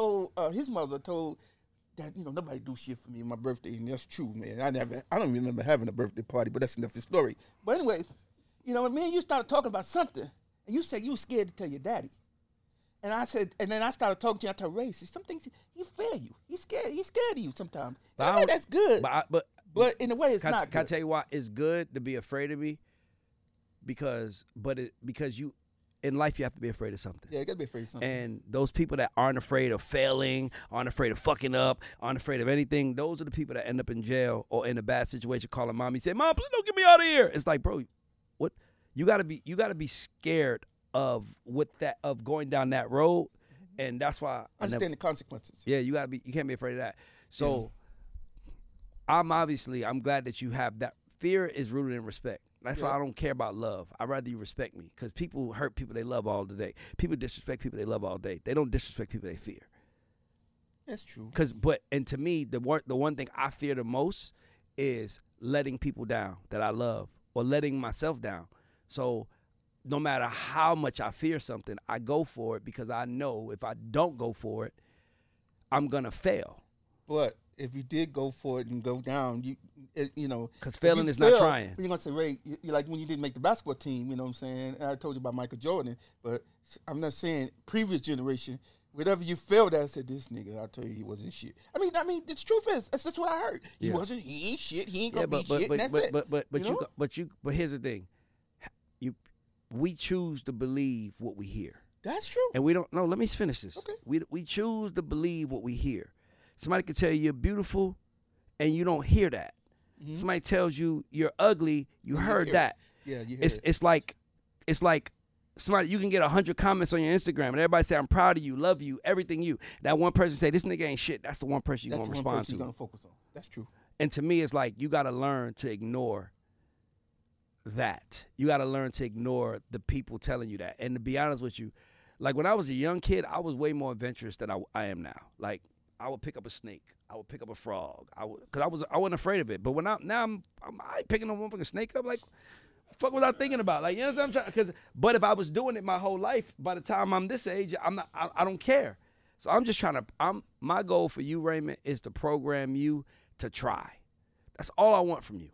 that nobody do shit for me on my birthday, and that's true, man. I don't even remember having a birthday party, but that's enough of the story. But anyway, when me and you started talking about something, and you said you were scared to tell your daddy, and I said, and then I started talking to you. I told Ray, some things he fear you. He's scared of you sometimes. But That's good. But in a way, it's can not. I Good. tell you why it's good to be afraid of me? Because you in life you have to be afraid of something. Yeah, you gotta be afraid of something. And those people that aren't afraid of failing, aren't afraid of fucking up, aren't afraid of anything, those are the people that end up in jail or in a bad situation calling mommy, say, Mom, please don't get me out of here. It's like, bro, what? You gotta be scared of going down that road. And that's why Understand the consequences. yeah, you can't be afraid of that. So I'm glad that you have that. Fear is rooted in respect. That's why I don't care about love. I'd rather you respect me because people hurt people they love all the day. People disrespect people they love all day. They don't disrespect people they fear. That's true. And to me, the one thing I fear the most is letting people down that I love or letting myself down. So no matter how much I fear something, I go for it because I know if I don't go for it, I'm going to fail. But if you did go for it and go down, you know. Because failing is not trying. You're going to say, Ray, you're like when you didn't make the basketball team, you know what I'm saying? I told you about Michael Jordan, but I'm not saying previous generation, whatever you failed at, I said, this nigga, I'll tell you, he wasn't shit. I mean, the truth is, that's what I heard. He ain't shit, he ain't going to be shit, and that's it. But here's the thing. We choose to believe what we hear. That's true. And we don't, no, let me finish this. Okay. We choose to believe what we hear. Somebody can tell you you're beautiful and you don't hear that. Mm-hmm. Somebody tells you you're ugly, you heard that. Yeah, you hear it. It's like somebody, you can get 100 comments on your Instagram and everybody say, I'm proud of you, love you, everything you. That one person say, this nigga ain't shit. That's the one person you're going to respond to. That's the one person you're going to focus on. That's true. And to me, it's like you got to learn to ignore that. You got to learn to ignore the people telling you that. And to be honest with you, like when I was a young kid, I was way more adventurous than I am now. Like I would pick up a snake. I would pick up a frog. Cause I wasn't afraid of it. But when I'm picking a motherfucking snake up, like, what the fuck was I thinking about? Like, you know what I'm trying? But if I was doing it my whole life, by the time I'm this age, I don't care. So I'm just trying to. My goal for you, Raymond, is to program you to try. That's all I want from you.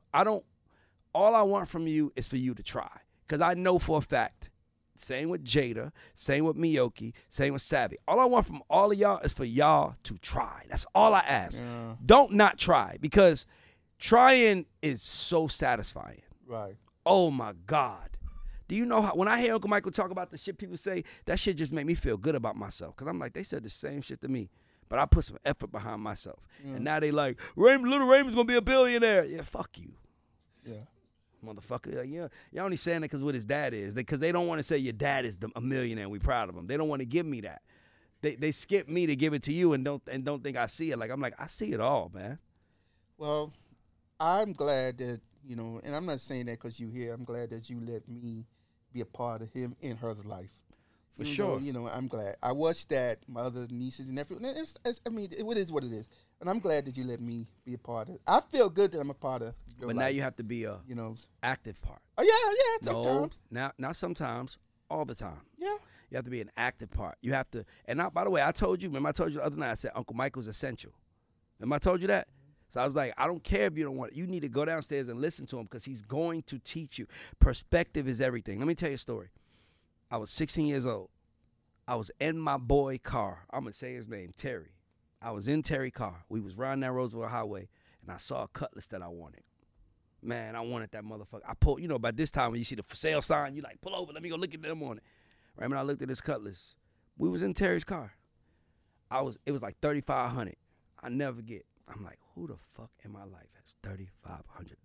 All I want from you is for you to try. Because I know for a fact, same with Jada, same with Miyoki, same with Savvy. All I want from all of y'all is for y'all to try. That's all I ask. Yeah. Don't not try, because trying is so satisfying. Right. Oh, my God. Do you know how, when I hear Uncle Michael talk about the shit people say, that shit just make me feel good about myself. Because I'm like, they said the same shit to me. But I put some effort behind myself. And now they like, little Raymond's going to be a billionaire. Yeah, fuck you. Yeah. Motherfucker, you're only saying that because what his dad is. Because they don't want to say your dad is a millionaire and we proud of him. They don't want to give me that. They skip me to give it to you and don't think I see it. Like I'm like, I see it all, man. Well, I'm glad that, and I'm not saying that because you here. I'm glad that you let me be a part of him in her life. For sure. I'm glad. I watched that, my other nieces and nephews. It is what it is. And I'm glad that you let me be a part of it. I feel good that I'm a part of your life. Now you have to be a active part. Oh, yeah, sometimes. No, not sometimes, all the time. Yeah. You have to be an active part. You have to, and by the way, I told you the other night, I said Uncle Michael's essential. Remember I told you that? So I was like, I don't care if you don't want it. You need to go downstairs and listen to him because he's going to teach you. Perspective is everything. Let me tell you a story. I was 16 years old. I was in my boy car. I'm going to say his name, Terry. I was in Terry's car. We was riding that Roosevelt Highway, and I saw a Cutlass that I wanted. Man, I wanted that motherfucker. I pulled, by this time when you see the for sale sign, you like, pull over, let me go look at them on it. Right when I looked at this Cutlass, we was in Terry's car. It was like $3,500. I never forget. I'm like, who the fuck in my life has $3,500?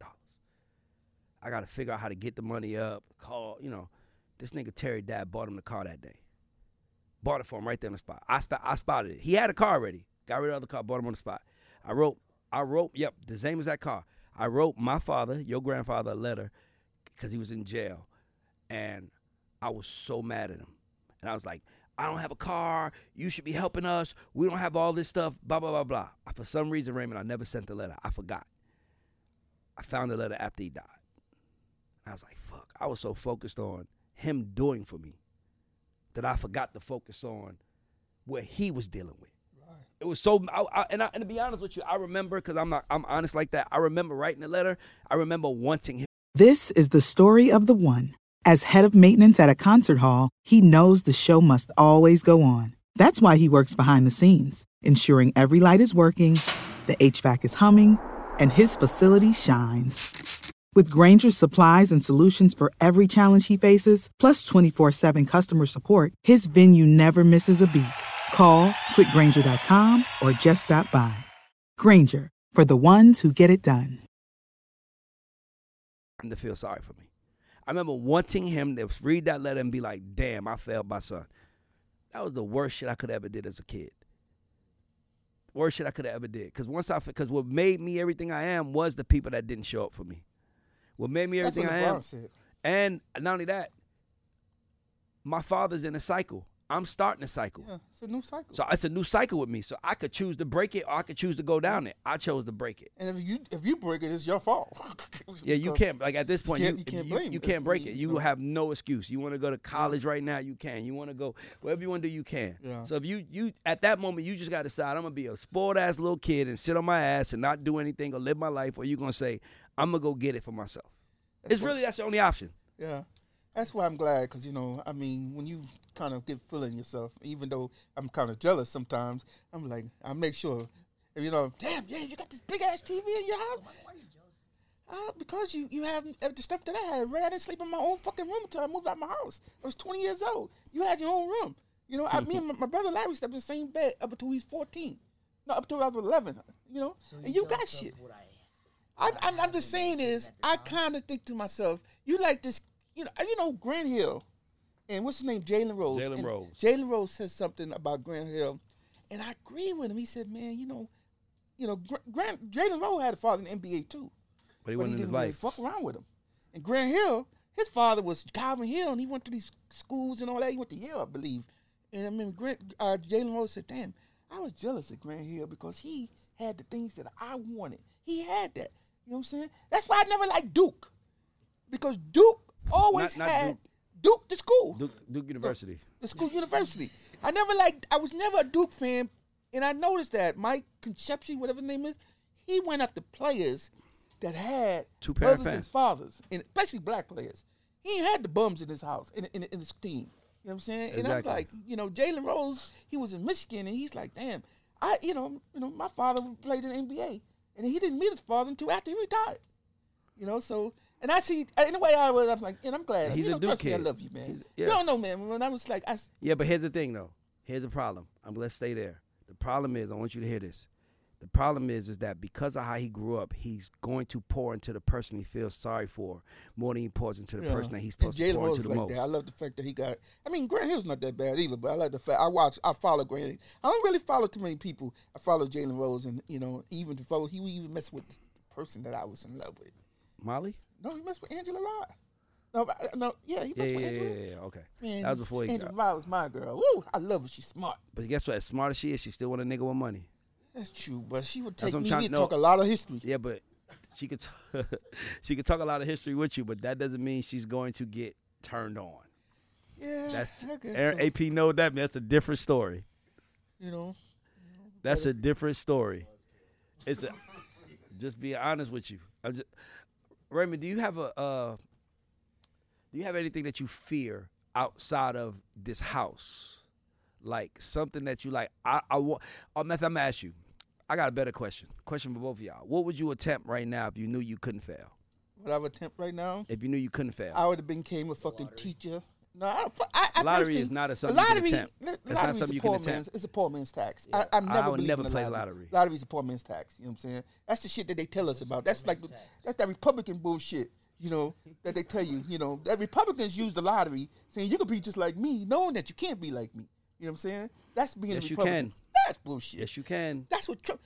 I got to figure out how to get the money up, call, This nigga Terry dad bought him the car that day. Bought it for him right there on the spot. I spotted it. He had a car already. Got rid of the car, bought him on the spot. I wrote, yep, the same as that car. I wrote my father, your grandfather, a letter because he was in jail. And I was so mad at him. And I was like, I don't have a car. You should be helping us. We don't have all this stuff, blah, blah, blah, blah. For some reason, Raymond, I never sent the letter. I forgot. I found the letter after he died. I was like, fuck. I was so focused on him doing for me that I forgot to focus on where he was dealing with. Right. It was so, and to be honest with you, I remember, because I'm honest like that, I remember writing the letter. I remember wanting him. This is the story of the one. As head of maintenance at a concert hall, he knows the show must always go on. That's why he works behind the scenes, ensuring every light is working, the HVAC is humming, and his facility shines. With Grainger's supplies and solutions for every challenge he faces, plus 24/7 customer support, his venue never misses a beat. Call quickgrainger.com or just stop by. Grainger, for the ones who get it done. To feel sorry for me. I remember wanting him to read that letter and be like, damn, I failed my son. That was the worst shit I could ever did as a kid. Worst shit I could have ever did. Because what made me everything I am was the people that didn't show up for me. What made me everything I am. And not only that, my father's in a cycle. I'm starting a cycle. Yeah, it's a new cycle. So it's a new cycle with me. So I could choose to break it or I could choose to go down it. I chose to break it. And if you break it, it's your fault. Yeah, you can't. Like at this point, you can't blame you it. can't break I it. mean, You no. have no excuse. You want to go to college right now, you can. You want to go wherever you want to do, you can. Yeah. So if you at that moment, you just got to decide I'm gonna be a spoiled ass little kid and sit on my ass and not do anything or live my life, or you gonna say I'm gonna go get it for myself. That's the only option. Yeah. That's why I'm glad, because, you know, I mean, when you kind of get feeling yourself, even though I'm kind of jealous sometimes, I'm like, I make sure, you know, damn, yeah, you got this big-ass TV in your house. Why are you jealous? Because you have the stuff that I had. Ray, I didn't sleep in my own fucking room until I moved out of my house. I was 20 years old. You had your own room. You know, me and my brother Larry slept in the same bed up until he was 14. No, up until I was 11, you know, and you got shit. I'm just saying is, I kind of think to myself, you like this, you know, Grant Hill, and what's his name, Jalen Rose. Jalen Rose said something about Grant Hill, and I agree with him. He said, man, you know, Jalen Rose had a father in the NBA too, but he didn't his really life. fuck around with him. And Grant Hill, his father was Calvin Hill, and he went to these schools and all that. He went to Yale, I believe. And I mean, Jalen Rose said, damn, I was jealous of Grant Hill because he had the things that I wanted. He had that. You know what I'm saying? That's why I never liked Duke, because Duke always Not had Duke the school. Duke University. The school university. I was never a Duke fan, and I noticed that Mike Concepcion, whatever his name is, he went after players that had Two-parent mothers and fans. fathers, and especially black players. He ain't had the bums in his house, in his team. You know what I'm saying? And I'm Exactly. like, you know, Jalen Rose, he was in Michigan, and he's like, damn, you know, my father played in the NBA, and he didn't meet his father until after he retired. You know, so, and I see, in the way I was, I'm like, and I'm glad. He's you a know, Duke trust me, I kid. love you, man. Yeah. You don't know, man. When I was like, Yeah, but here's the thing, though. Here's the problem. Let's stay there. The problem is, I want you to hear this. The problem is that because of how he grew up, he's going to pour into the person he feels sorry for more than he pours into the person that he's supposed to pour into the most. I love the fact that he got. I mean, Grant Hill's not that bad either, but I like the fact I follow Grant Hill. I don't really follow too many people. I follow Jalen Rose, and you know, even before he even messed with the person that I was in love with. Molly? No, he messed with Angela Rye. Yeah, he messed with Angela. Yeah. Okay. Man, That was before he Angela got. Rye was my girl. Woo, I love her. She's smart. But guess what? As smart as she is, she still want a nigga with money. That's true, but she would That's take what I'm me. trying We'd to know. talk a lot of history. Yeah, but she could she could talk a lot of history with you, but that doesn't mean she's going to get turned on. Yeah, That's I guess Aaron, so. AP know that. That's a different story. You know. That's a different story. It's a just being honest with you. Raymond, do you have anything that you fear outside of this house? Like something that you like? I want. I'm gonna ask you. I got a better question. Question for both of y'all. What would you attempt right now if you knew you couldn't fail? What I would attempt right now, If you knew you couldn't fail, I would have became a fucking teacher. No, I lottery personally- is not something you can attempt. Lottery It's not is something a you can poor attempt. man's. It's a poor man's tax. Yeah. I've never I would believed never in the play lottery. lottery. Lottery is a poor man's tax. You know what I'm saying? That's the shit that they tell us about. That's like that's that Republican bullshit. You know that they tell you. You know that Republicans use the lottery, saying you can be just like me, knowing that you can't be like me. You know what I'm saying? That's being Yes, a you Republican. can. That's bullshit. Yes, you can. That's what Trump.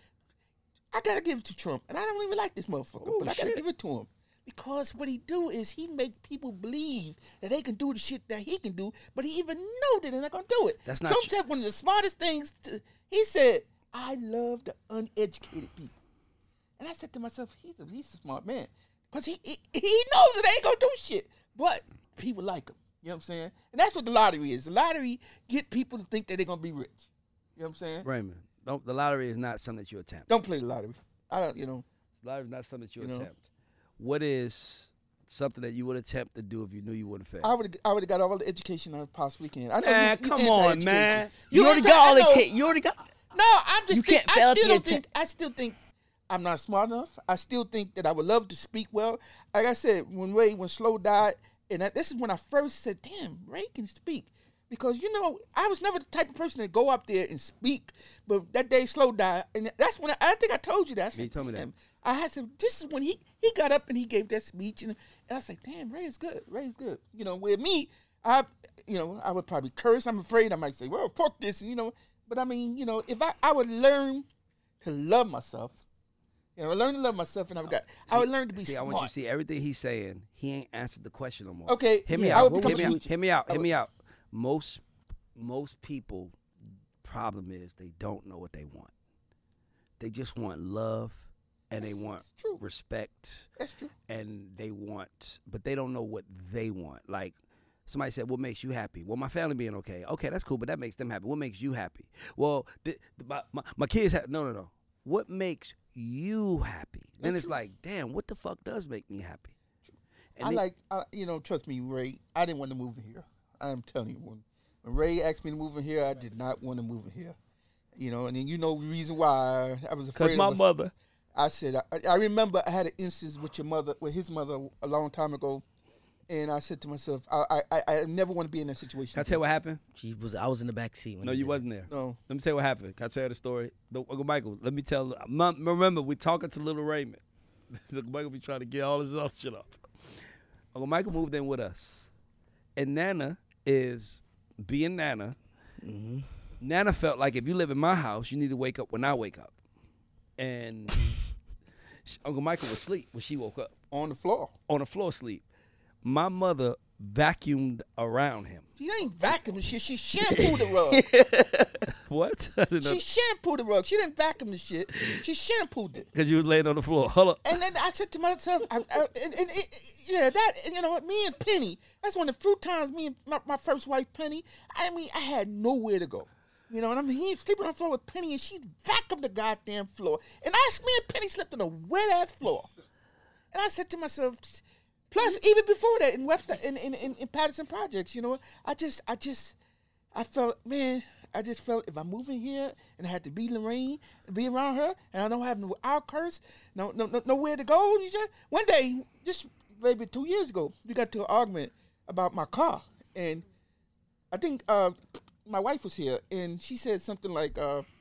I gotta give it to Trump, and I don't even like this motherfucker, Ooh, but I gotta shit. give it to him because what he do is he make people believe that they can do the shit that he can do, but he even know that they're not gonna do it. That's not Trump tr- said one of the smartest things. He said, "I love the uneducated people," and I said to myself, "He's a smart man because he knows that they ain't gonna do shit, but people like him." You know what I'm saying? And that's what the lottery is. The lottery get people to think that they're gonna be rich. You know what I'm saying? Raymond, the lottery is not something that you attempt. Don't play the lottery. I don't. You know. The lottery is not something that you You know? attempt. What is something that you would attempt to do if you knew you wouldn't fail? I would have got all the education I possibly can. I know Man, you come anti-education. on, man. You already got all the You already got. No, I'm just. You can't fail I at still the don't think. I still think I'm not smart enough. I still think that I would love to speak well. Like I said, when Slow died, and this is when I first said, "Damn, Ray can speak." Because, you know, I was never the type of person to go up there and speak. But that day Slow died, and that's when I think I told you that. I said, You told me that. "Damn." I had to. This is when he got up and he gave that speech, and I was like, "Damn, Ray is good. Ray is good." You know, with me, I would probably curse. I'm afraid I might say, "Well, fuck this," you know. But I mean, you know, if I would learn to love myself, you know, learn to love myself, and I would learn to be See, I smart. want you to see everything he's saying. He ain't answered the question no more. Okay, Hear me yeah, I out. would become Hear me a out. Hear me out. Hear me out. Most most people problem is they don't know what they want. They just want love and they want true. respect. That's true. And but they don't know what they want. Like somebody said, what makes you happy? Well, my family being okay. Okay, that's cool, but that makes them happy. What makes you happy? Well, my kids have, no. What makes you happy? Then That's it's true. like, damn, what the fuck does make me happy? And trust me, Ray, I didn't want to move in here. I'm telling you, when Ray asked me to move in here, I did not want to move in here. You know, and then the reason why I was afraid. Because my mother. I said, I remember I had an instance with his mother a long time ago, and I said to myself, I never want to be in that situation. Can I tell you what happened? I was in the back seat. No, you wasn't there. No. Let me tell you what happened. Can I tell you the story? Uncle Michael, let me tell. Remember, we talking to little Raymond. Uncle Michael be trying to get all his other shit off. Uncle Michael moved in with us. And Nana is being Nana. Mm-hmm. Nana felt like if you live in my house, you need to wake up when I wake up. And Uncle Michael was asleep when she woke up. On the floor. On the floor asleep. My mother vacuumed around him. She ain't vacuuming shit. She shampooed the rug. What? She shampooed the rug. She didn't vacuum the shit. She shampooed it. Because you was laying on the floor. Hold up. And then I said to myself, me and Penny, that's one of the few times me and my first wife, Penny, I had nowhere to go. You know, and I'm here sleeping on the floor with Penny, and she vacuumed the goddamn floor. And me and Penny slept on a wet-ass floor. And I said to myself, plus, even before that, in Webster, in Patterson Projects, I felt if I move in here and I had to be Lorraine, be around her, and I don't have no outbursts, nowhere to go. One day, just maybe 2 years ago, we got to an argument about my car, and I think my wife was here, and she said something like,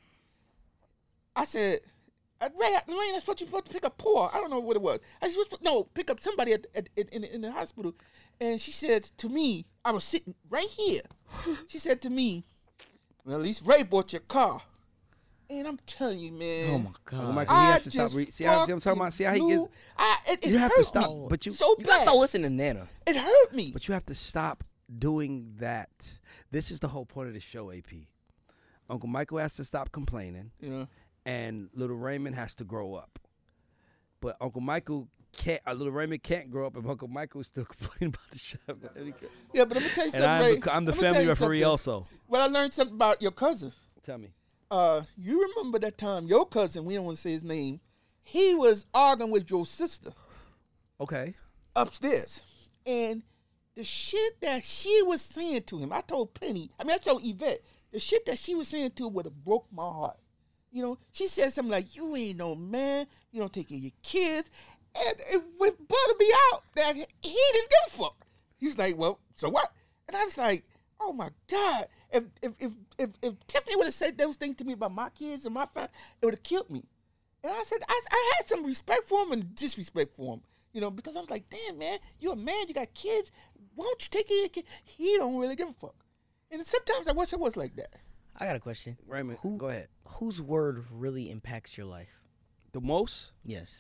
I said, Lorraine, that's what you're supposed to pick up Paul. I don't know what it was. Pick up somebody in the hospital. And she said to me, I was sitting right here. She said to me, well, at least Ray bought your car. And I'm telling you, man. Oh, my God. Uncle Michael, he has to stop. See how I'm talking about? See how he gets. It You have hurt to stop. me But you so You gotta bad. start listening to Nana. It hurt me. But you have to stop doing that. This is the whole point of the show, AP. Uncle Michael has to stop complaining. Yeah. And little Raymond has to grow up. But Uncle Michael can't. Little Raymond can't grow up if Uncle Michael is still complaining about the show. Yeah, but I'm gonna tell you something, And Ray. I'm the I'ma tell family you referee something. also. Well, I learned something about your cousin. Tell me. You remember that time your cousin, we don't want to say his name, he was arguing with your sister Okay. upstairs. And the shit that she was saying to him, I told Yvette, the shit that she was saying to him would have broke my heart. You know, she said something like, you ain't no man, you don't take care of your kids. And it would bother me out that he didn't give a fuck. He was like, well, so what? And I was like, oh my God. If Tiffany would have said those things to me about my kids and my family, it would have killed me. And I said, I had some respect for him and disrespect for him. You know, because I was like, damn, man, you're a man, you got kids. Why don't you take care of your kids? He don't really give a fuck. And sometimes I wish it was like that. I got a question. Raymond, go ahead. Whose word really impacts your life? The most? Yes.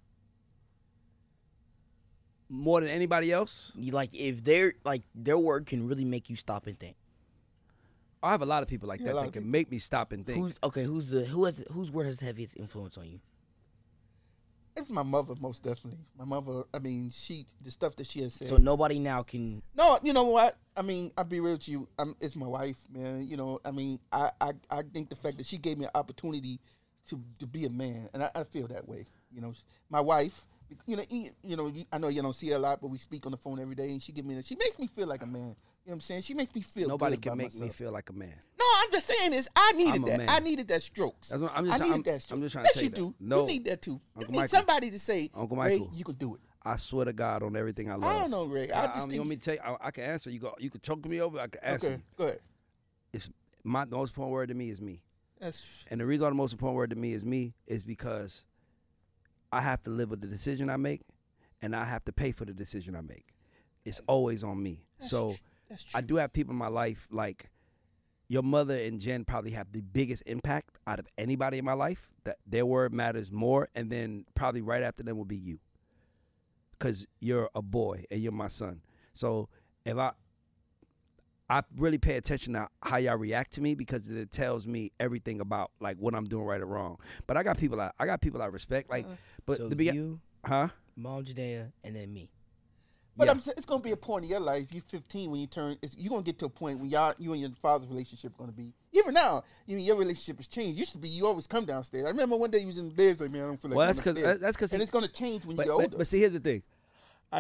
More than anybody else? If their word can really make you stop and think. I have a lot of people like Yeah, a that lot that of can people. make me stop and think. Whose word has the heaviest influence on you? It's my mother, most definitely. My mother, the stuff that she has said. So nobody now can. No, you know what? I'll be real with you. It's my wife, man. You know, I think the fact that she gave me an opportunity to be a man, and I feel that way. You know, my wife. I know you don't see her a lot, but we speak on the phone every day, and she makes me feel like a man. You know what I'm saying? She makes me feel. Nobody good can about make me myself. feel like a man. No, I'm just saying is I needed I'm a that. man. I needed that strokes. That's what I needed that strokes. I'm just trying to yes, tell you you do. that. No. You need that too. Uncle You need Michael. somebody to say, Uncle Ray, Michael. you can do it. I swear to God on everything I love. I don't know, Ray. I just you think. want me to tell you? I can answer. You can choke me over. I can answer. Okay, you. go ahead. The most important word to me is me. That's And the reason why the most important word to me is because I have to live with the decision I make, and I have to pay for the decision I make. It's always on me. That's So tr- that's true. I do have people in my life, like your mother and Jen probably have the biggest impact out of anybody in my life. That their word matters more, and then probably right after them will be you. Because you're a boy and you're my son. So if I I really pay attention to how y'all react to me because it tells me everything about like what I'm doing right or wrong. But I got people I respect. Like, but So to be you, huh? Mom Janaea, and then me. But Yeah. it's gonna be a point in your life. You're 15 when you turn. You're gonna get to a point when you and your father's relationship gonna be. Even now, your relationship has changed. Used to be you always come downstairs. I remember one day you was in the bed like, man, I don't feel like. Well, going upstairs. that's because and it's gonna change when you get older. But see, here's the thing. I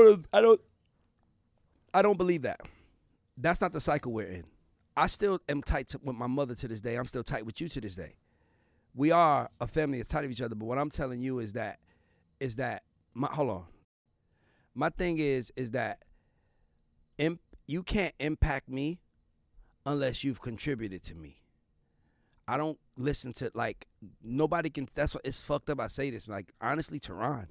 don't believe that. That's not the cycle we're in. I still am tight with my mother to this day. I'm still tight with you to this day. We are a family that's tight of each other. But what I'm telling you is that hold on. My thing is that you can't impact me unless you've contributed to me. I don't listen to, like, nobody can, that's what, it's fucked up I say this. Like, honestly, Teron,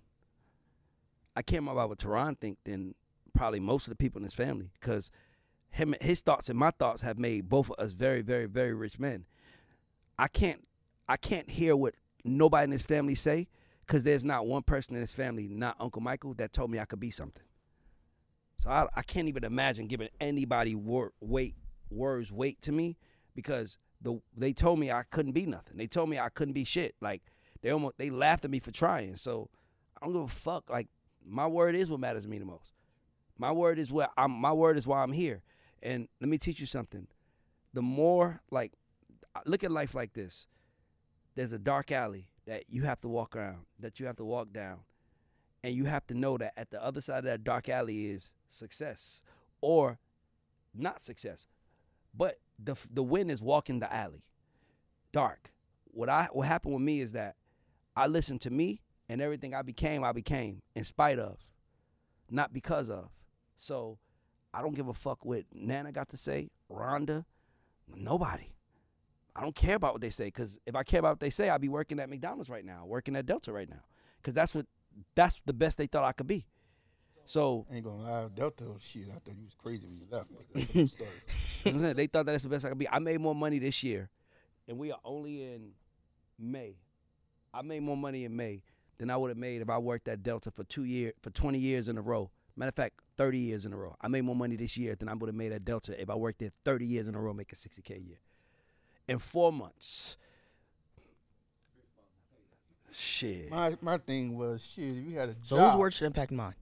I care more about what Teron think than probably most of the people in his family, because his thoughts and my thoughts have made both of us very, very, very rich men. I can't hear what nobody in his family say, because there's not one person in his family, not Uncle Michael, that told me I could be something. So I can't even imagine giving anybody words weight to me, because they told me I couldn't be nothing. They told me I couldn't be shit. Like, they laughed at me for trying. So I don't give a fuck. Like, my word is what matters to me the most. My word is why I'm here. And let me teach you something. The more, like, look at life like this. There's a dark alley that you have to walk around, that you have to walk down. And you have to know that at the other side of that dark alley is success or not success. But the win is walking the alley. Dark. What happened with me is that I listened to me, and everything I became in spite of, not because of. So I don't give a fuck what Nana got to say, Rhonda, nobody. I don't care about what they say, because if I care about what they say, I'd be working at McDonald's right now, working at Delta right now, because that's the best they thought I could be. So I ain't gonna lie, Delta shit. I thought you was crazy when you left. But that's a good story. they thought that's the best I could be. I made more money this year, and we are only in May. I made more money in May than I would have made if I worked at Delta for 20 years in a row. Matter of fact, 30 years in a row. I made more money this year than I would have made at Delta if I worked there 30 years in a row, making $60K a year. In 4 months. Shit. My thing was, shit, if you had a So job. whose words should impact mine?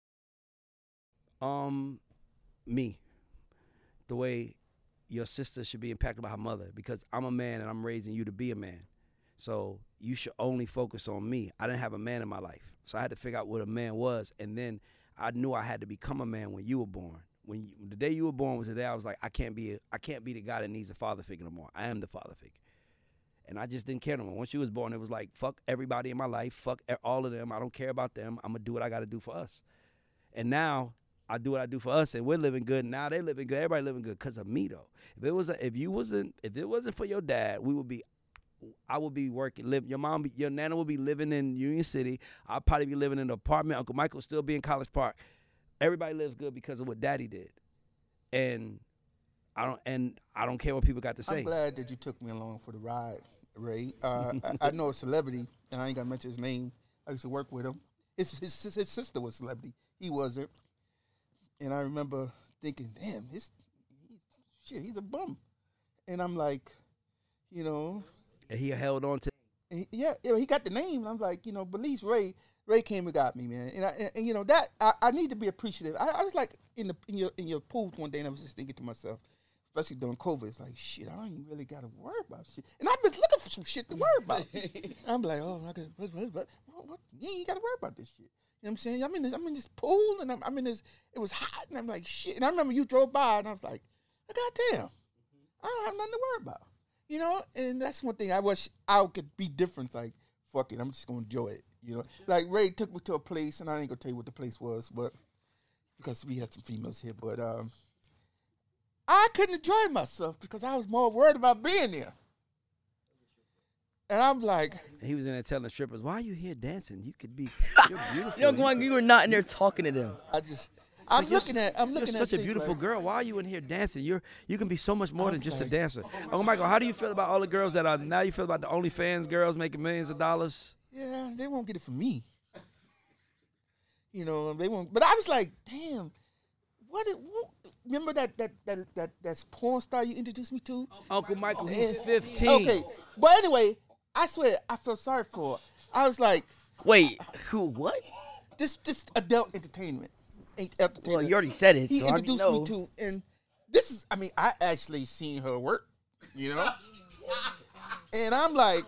Me. The way your sister should be impacted by her mother, because I'm a man and I'm raising you to be a man. So you should only focus on me. I didn't have a man in my life, so I had to figure out what a man was, and then I knew I had to become a man when you were born. The day you were born was the day I was like, I can't be the guy that needs a father figure no more. I am the father figure. And I just didn't care no more. Once you was born, it was like, fuck everybody in my life, fuck all of them. I don't care about them. I'm gonna do what I gotta do for us. And now I do what I do for us, and we're living good. Now they living good. Everybody living good because of me, though. If it wasn't for your dad, I would be working. Your nana would be living in Union City. I'd probably be living in an apartment. Uncle Michael would still be in College Park. Everybody lives good because of what Daddy did, and I don't care what people got to say. I'm glad that you took me along for the ride, Ray. I know a celebrity, and I ain't gonna mention his name. I used to work with him. His sister was a celebrity. He wasn't. And I remember thinking, damn, he's a bum. And I'm like, And he held on to. he got the name. And I'm like, Belize Ray came and got me, man. And that I need to be appreciative. I was like in your pool one day, and I was just thinking to myself, especially during COVID, it's like, shit, I don't even really got to worry about shit. And I've been looking for some shit to worry about. I'm like, oh, what? You ain't got to worry about this shit. You know what I'm saying? I'm in this pool, and I'm in this. It was hot, and I'm like, shit. And I remember you drove by, and I was like, goddamn, I don't have nothing to worry about. And that's one thing I wish I could be different. Like, fuck it, I'm just gonna enjoy it. Like Ray took me to a place, and I ain't gonna tell you what the place was, but because we had some females here, but I couldn't enjoy myself because I was more worried about being there. And I'm like, He was in there telling the strippers, "Why are you here dancing? You're beautiful." Young one, you were not in there talking to them. I'm looking at. You're such a beautiful girl. Why are you in here dancing? You can be so much more than just a dancer. Oh, Michael, how do you feel about all the girls that are now? You feel about the OnlyFans girls making millions of dollars? Yeah, they won't get it from me. They won't. But I was like, damn, remember that's porn star you introduced me to? Uncle Michael, he's And- 15. Okay, but anyway, I swear I felt sorry for her. I was like, Wait, who? What? this adult entertainment ain't entertainment. Well, you already said it, He so I already introduced know. me to, and this is, I mean, I actually seen her work, you know, and I'm like,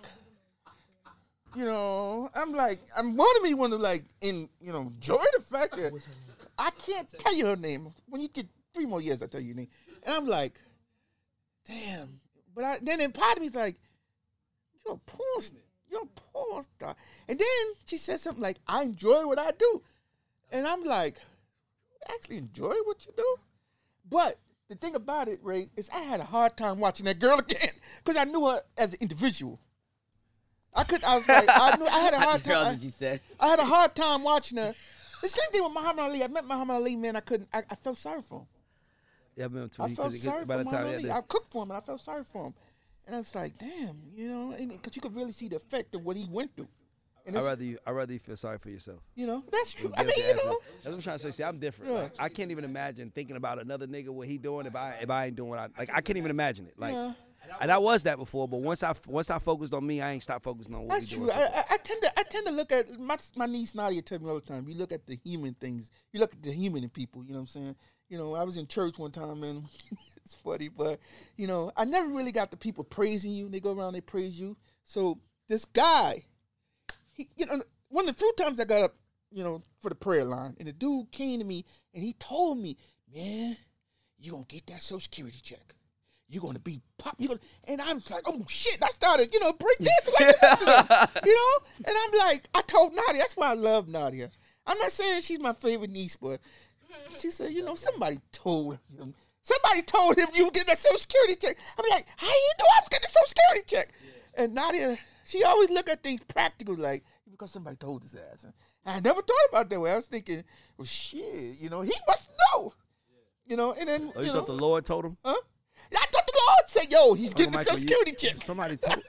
I'm wanting me want to like, enjoy the fact that I can't tell you her name. When you get 3 more years, I'll tell you your name. And I'm like, damn. But then in part of me is like, you're a porn star. And then she said something like, I enjoy what I do. And I'm like, you actually enjoy what you do? But the thing about it, Ray, is I had a hard time watching that girl again because I knew her as an individual. I had a hard Girl, time. did you say? I had a hard time watching her. The same thing with Muhammad Ali. I met Muhammad Ali, man. I felt sorry for him. Yeah, I've been I felt sorry by for the Muhammad time Ali. I cooked for him, and I felt sorry for him. And I was like, damn, because you could really see the effect of what he went through. And I'd rather you feel sorry for yourself. That's true. I Get mean, the you ass know. up. That's what I'm trying to say. See, I'm different. Yeah. Like, I can't even imagine thinking about another nigga what he doing if I ain't doing what I like. I can't even imagine it. Like, Yeah. and I was that before, but once I focused on me, I ain't stopped focusing on what That's we true. doing. I tend to look at my niece Nadia tell me all the time. You look at the human things. You look at the human in people. You know what I'm saying? I was in church one time and it's funny, but I never really got the people praising you. They go around, they praise you. So this guy, one of the few times I got up, for the prayer line, and the dude came to me and he told me, man, you gonna get that Social Security check. You're gonna be pop. And I was like, oh shit! I started, break dancing like this, And I'm like, I told Nadia. That's why I love Nadia. I'm not saying she's my favorite niece, but she said, somebody told him. Somebody told him you would get that Social Security check. I'm like, how you know I was getting the Social Security check? And Nadia, she always look at things practical, like because somebody told his ass. And I never thought about it that way. I was thinking, well, shit, he must know, And then Oh, you thought the Lord told him? huh? I thought the Lord said, yo, he's getting the Michael, Social Security check. Somebody told.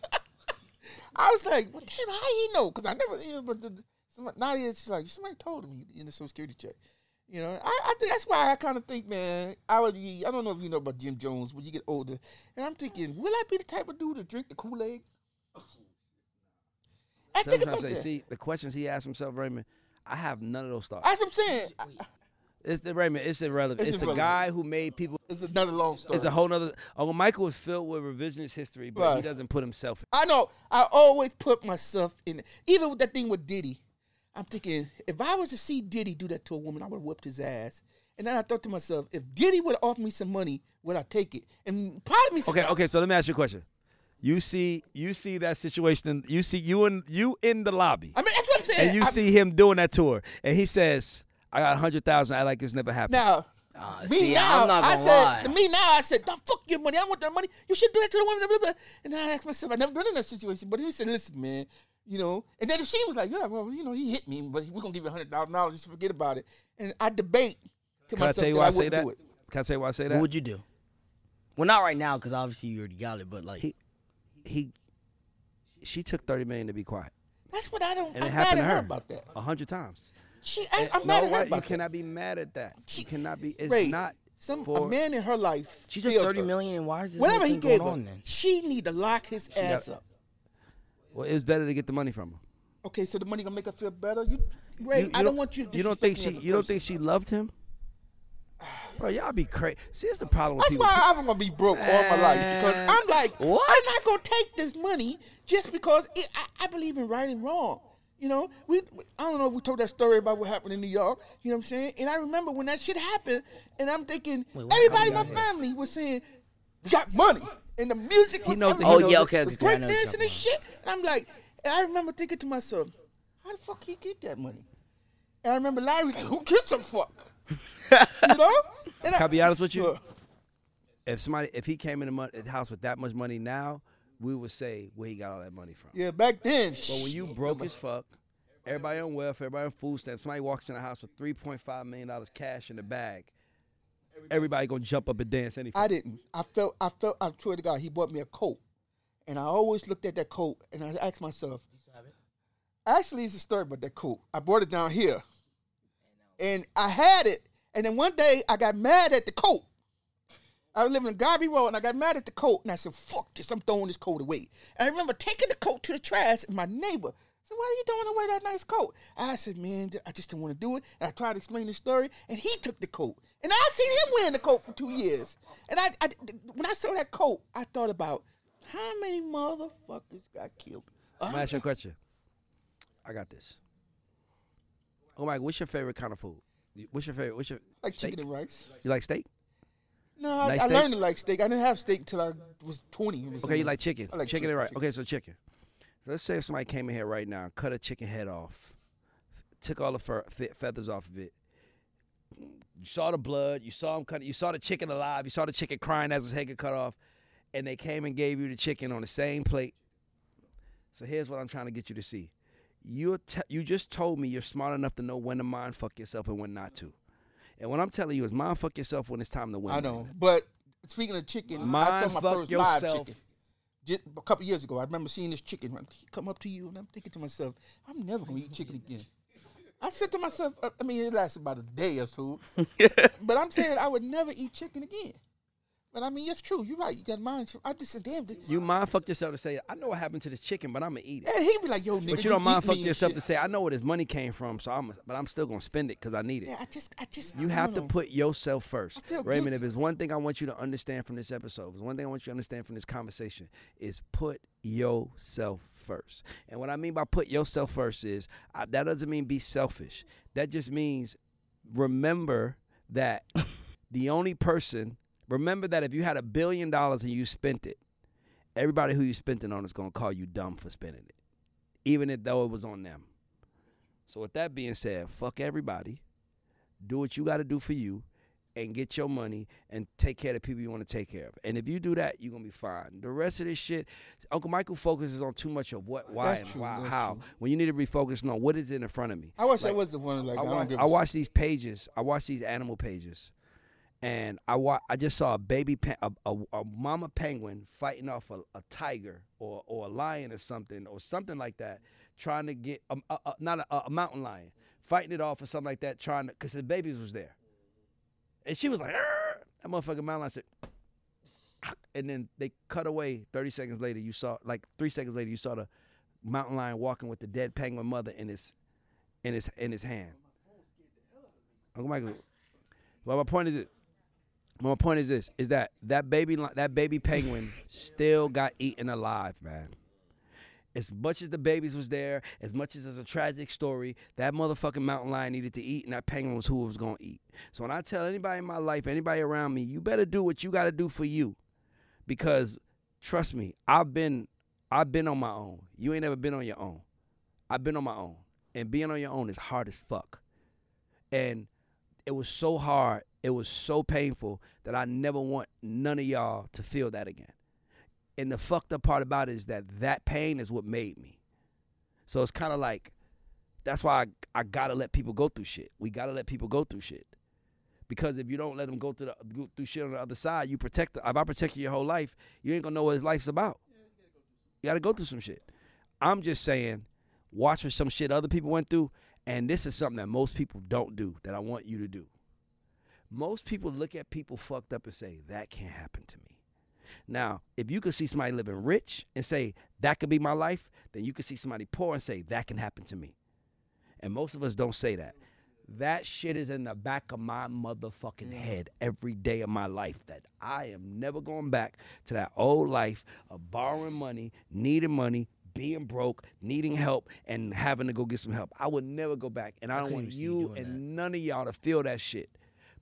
I was like, well, damn, how he know? Because I never, but Nadia, she's like, somebody told him in the Social Security check. I think that's why I kind of think, man, I don't know if you know about Jim Jones when you get older. And I'm thinking, will I be the type of dude to drink the Kool-Aid? I think about that. See, the questions he asked himself, Raymond, I have none of those thoughts. That's what I'm saying. It's irrelevant. It's irrelevant. a guy who made people. It's another long story. It's a whole nother. Uncle Michael is filled with revisionist history, but he Right. doesn't put himself in. I know. I always put myself in. Even with that thing with Diddy, I'm thinking, if I was to see Diddy do that to a woman, I would have whipped his ass. And then I thought to myself, if Diddy would have offered me some money, would I take it? And part of me said, Okay. So let me ask you a question. You see that situation. You see you in the lobby, I mean, that's what I'm saying. and you see him doing that tour, and he says, "I got 100,000. I like this never happened." Now, See, I'm not gonna lie. I said, "No, fuck your money. I want that money. You should do that to the woman." Blah, blah, blah. And then I asked myself, I've never been in that situation, but he said, "Listen, man, And then she was like, "Yeah, well, he hit me, but we're gonna give you $100,000. Just forget about it." And I debate to Can I myself tell you that why I I say wouldn't that? do it. Can I tell you why I say What that? would you do? Well, not right now, because obviously you already got it. But like, She took $30 million to be quiet, That's what I don't. and it I'm happened mad to at her her about that. 100 times. I'm mad at her You about that. cannot be mad at that. You cannot be. It's Ray, not. a man in her life. she took failed $30 her. million, and why is this Whatever whole he thing gave going her, on then? she need to lock his ass got- up. Well, it was better to get the money from him. Okay, so the money gonna make her feel better. Ray, I don't want you to. You don't think disrespect me she? as a You don't person. think she loved him? Bro, y'all be crazy. See, that's the problem with That's people. why I'm gonna be broke all my life because I'm like, What? I'm not gonna take this money just because I believe in right and wrong. I don't know if we told that story about what happened in New York. You know what I'm saying? And I remember when that shit happened, and I'm thinking everybody in my family was saying, "We got money," and the music was. knows that he Oh, knows yeah, it. okay. I know break what you're dancing talking and shit. And I'm like, and I remember thinking to myself, how the fuck he get that money? And I remember Larry was like, who gives a fuck? And Can I be honest with you? Sure. If he came in the house with that much money now, we would say where he got all that money from. Yeah, back then. But when you broke as fuck, everybody on welfare, everybody on food stamps, somebody walks in the house with $3.5 million cash in the bag, everybody gonna jump up and dance anything. I didn't. I swear to God, he bought me a coat. And I always looked at that coat and I asked myself, actually, it's a story about that coat. I brought it down here. And I had it, And then one day I got mad at the coat. I was living in Garby Road, and I got mad at the coat, and I said, fuck this, I'm throwing this coat away. And I remember taking the coat to the trash, and my neighbor said, why are you throwing away that nice coat? I said, man, I just didn't want to do it. And I tried to explain the story, and he took the coat. And I seen him wearing the coat for 2 years. And when I saw that coat, I thought about how many motherfuckers got killed. I'm gonna ask you a question. I got this. Oh my, what's your favorite kind of food? What's your favorite? Like steak? chicken and rice. You like steak? No, Nice I steak? learned to like steak. I didn't have steak until I was 20. Okay, you like chicken. I like chicken chicken, and rice. chicken. Okay, so chicken. So let's say if somebody came in here right now, cut a chicken head off, took all the feathers off of it. You saw the blood. You saw him cut. You saw the chicken alive. You saw the chicken crying as his head got cut off, and they came and gave you the chicken on the same plate. So here's what I'm trying to get you to see. You just told me you're smart enough to know when to mind fuck yourself and when not to. And what I'm telling you is mind fuck yourself when it's time to win. I know, but speaking of chicken, I Mind saw my fuck first yourself. live chicken. Just a couple years ago, I remember seeing this chicken come up to you, and I'm thinking to myself, I'm never gonna eat chicken again. I said to myself, I mean, it lasted about a day or so, but I'm saying I would never eat chicken again. But I mean, it's true. You're right. You got mind. I just said, damn. You mind fuck yourself to say, I know what happened to this chicken, but I'm gonna eat it. And he'd be like, yo, nigga, But you don't mind eat me fuck and yourself shit. to say, I know where his money came from, but I'm still gonna spend it because I need it. Yeah, I just. You I have don't to know. put yourself first. I feel Raymond, guilty. if there's one thing I want you to understand from this episode, if there's one thing I want you to understand from this conversation, is put yourself first. And what I mean by put yourself first is, that doesn't mean be selfish. That just means remember that remember that if you had $1 billion and you spent it, everybody who you spent it on is going to call you dumb for spending it, even though it was on them. So with that being said, fuck everybody. Do what you got to do for you and get your money and take care of the people you want to take care of. And if you do that, you're going to be fine. The rest of this shit, Uncle Michael focuses on too much of what, why, That's and true, why, that's how. true. When you need to be focused on what is in front of me. I wish I was the one like I don't give I a watch these pages. I watch these animal pages. And I just saw a mama penguin fighting off a tiger or a lion or something like that, trying to get not a mountain lion, fighting it off or something like that, trying to, because the babies was there, and she was like, "Arr!" That motherfucking mountain lion said, and then they cut away. 30 seconds later, 3 seconds later, you saw the mountain lion walking with the dead penguin mother in his hand. Uncle Michael, well, my point is this: is that baby penguin still got eaten alive, man. As much as the babies was there, as much as it's a tragic story, that motherfucking mountain lion needed to eat, and that penguin was who it was gonna eat. So when I tell anybody in my life, anybody around me, you better do what you gotta do for you, because trust me, I've been on my own. You ain't never been on your own. I've been on my own, and being on your own is hard as fuck. And it was so hard, it was so painful that I never want none of y'all to feel that again. And the fucked up part about it is that pain is what made me. So it's kind of like, that's why I gotta let people go through shit. We gotta let people go through shit. Because if you don't let them go through shit on the other side, if I protect you your whole life, you ain't gonna know what life's about. You gotta go through some shit. I'm just saying, watch for some shit other people went through, and this is something that most people don't do that I want you to do. Most people look at people fucked up and say, that can't happen to me. Now, if you could see somebody living rich and say, that could be my life, then you could see somebody poor and say, that can happen to me. And most of us don't say that. That shit is in the back of my motherfucking head every day of my life, that I am never going back to that old life of borrowing money, needing money, being broke, needing help, and having to go get some help. I would never go back. And I don't want you and none of y'all to feel that shit.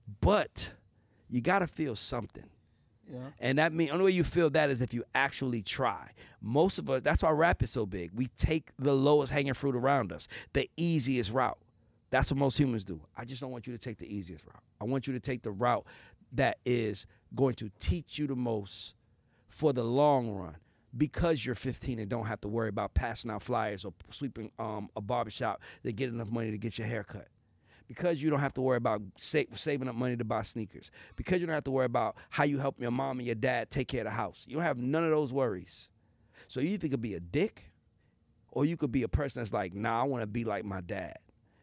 But you got to feel something. Yeah. And that means, only way you feel that is if you actually try. Most of us, that's why rap is so big. We take the lowest hanging fruit around us, the easiest route. That's what most humans do. I just don't want you to take the easiest route. I want you to take the route that is going to teach you the most for the long run, because you're 15 and don't have to worry about passing out flyers or sweeping a barbershop to get enough money to get your hair cut. Because you don't have to worry about saving up money to buy sneakers. Because you don't have to worry about how you help your mom and your dad take care of the house. You don't have none of those worries. So you either could be a dick, or you could be a person that's like, nah, I want to be like my dad.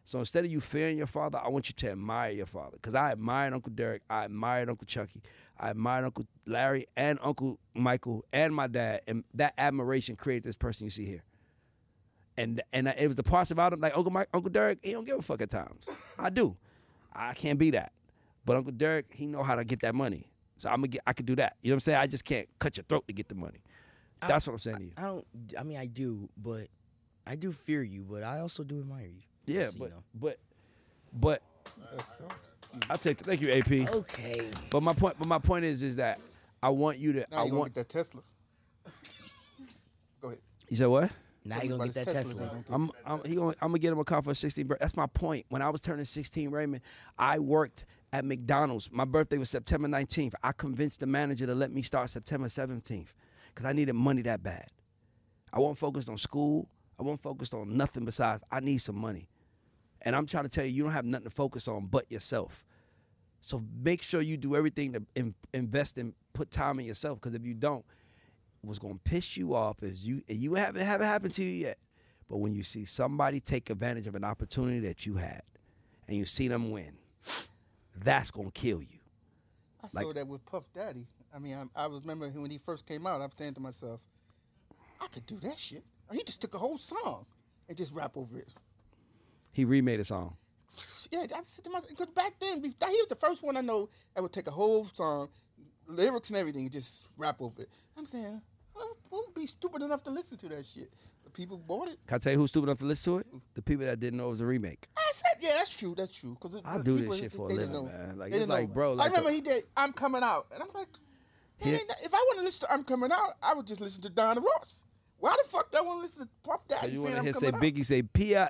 So instead of you fearing your father, I want you to admire your father. Because I admired Uncle Derek, I admired Uncle Chucky, I admired Uncle Larry and Uncle Michael and my dad. And that admiration created this person you see here. And it was the parts about him, like Uncle Derek, he don't give a fuck at times. I do. I can't be that. But Uncle Derek, he know how to get that money. So I could do that. You know what I'm saying? I just can't cut your throat to get the money. That's what I'm saying to you. I do, but I do fear you, but I also do admire you. Yeah, Just, but That's so cute. thank you, AP. Okay. But my point is that I want you to. Now you gonna get that Tesla. Go ahead. You said what? Now you gonna get that Tesla. I'm gonna get him a car for 16. That's my point. When I was turning 16, Raymond, I worked at McDonald's. My birthday was September 19th. I convinced the manager to let me start September 17th because I needed money that bad. I wasn't focused on school. I wasn't focused on nothing besides I need some money. And I'm trying to tell you, you don't have nothing to focus on but yourself. So make sure you do everything to invest and put time in yourself. Because if you don't, what's going to piss you off is you haven't happened to you yet. But when you see somebody take advantage of an opportunity that you had and you see them win, that's going to kill you. I saw that with Puff Daddy. I mean, I remember when he first came out, I'm saying to myself, I could do that shit. He just took a whole song and just rap over it. He remade a song. Yeah, I said to myself, because back then, he was the first one I know that would take a whole song, lyrics and everything, and just rap over it. I'm saying, who would be stupid enough to listen to that shit? The people bought it. Can I tell you who's stupid enough to listen to it? The people that didn't know it was a remake. I said, yeah, that's true. Cause I do this shit for a living, man. Like, it's like, bro. I remember he did I'm Coming Out. And I'm like, if I want to listen to I'm Coming Out, I would just listen to Diana Ross. Why the fuck do I want to listen to Puff Daddy You saying want I'm to coming say out? Biggie say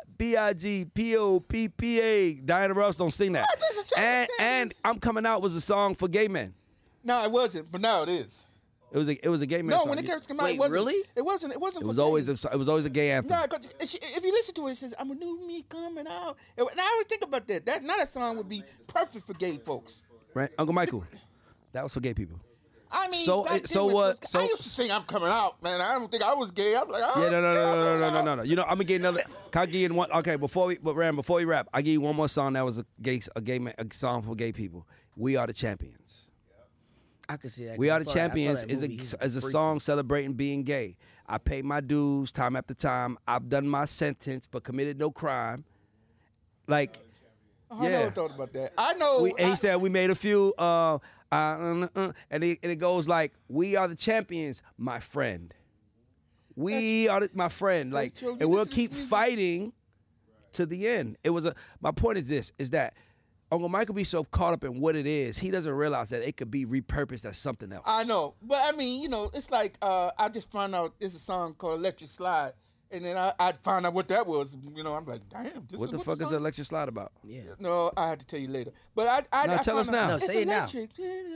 P-I-B-I-G-P-O-P-P-A. Diana Ross don't sing that. And I'm Coming Out was a song for gay men. No, it wasn't, but now it is. It was a gay man No, song. when it came out, Wait, it wasn't. really? It wasn't. It for was gays. always a gay anthem. No, if you listen to it, it says, "I'm a new me coming out." And I always think about that. That song would be perfect for gay folks. Right, Uncle Michael. That was for gay people. I mean, So- back then so when- what- so- I used to sing "I'm Coming Out," man. I don't think I was gay. I'm like, oh, Yeah, coming no. out. You know, I'm gonna get another. Can I give you one? Okay, before we wrap, I give you one more song that was a song for gay people. We Are the Champions. I could see that. We Are I the saw that- I saw Champions that is movie. He's a freak. song celebrating being gay. I paid my dues time after time. I've done my sentence, but committed no crime. Like, I never thought about that. I know. and he said we made a few, and it goes like, "We are the champions, my friend. We are my friend." Like, true. and we'll This is keep music. fighting to the end. My point is this: is that Uncle Michael be so caught up in what it is, he doesn't realize that it could be repurposed as something else. I know, but I mean, it's like I just found out there's a song called "Electric Slide," and then I found out what that was. I'm like, damn, this What the is fuck is song- Electric Slide about? Yeah. No, I had to tell you later. But I No, tell us found out now. No, it's say it now. electric.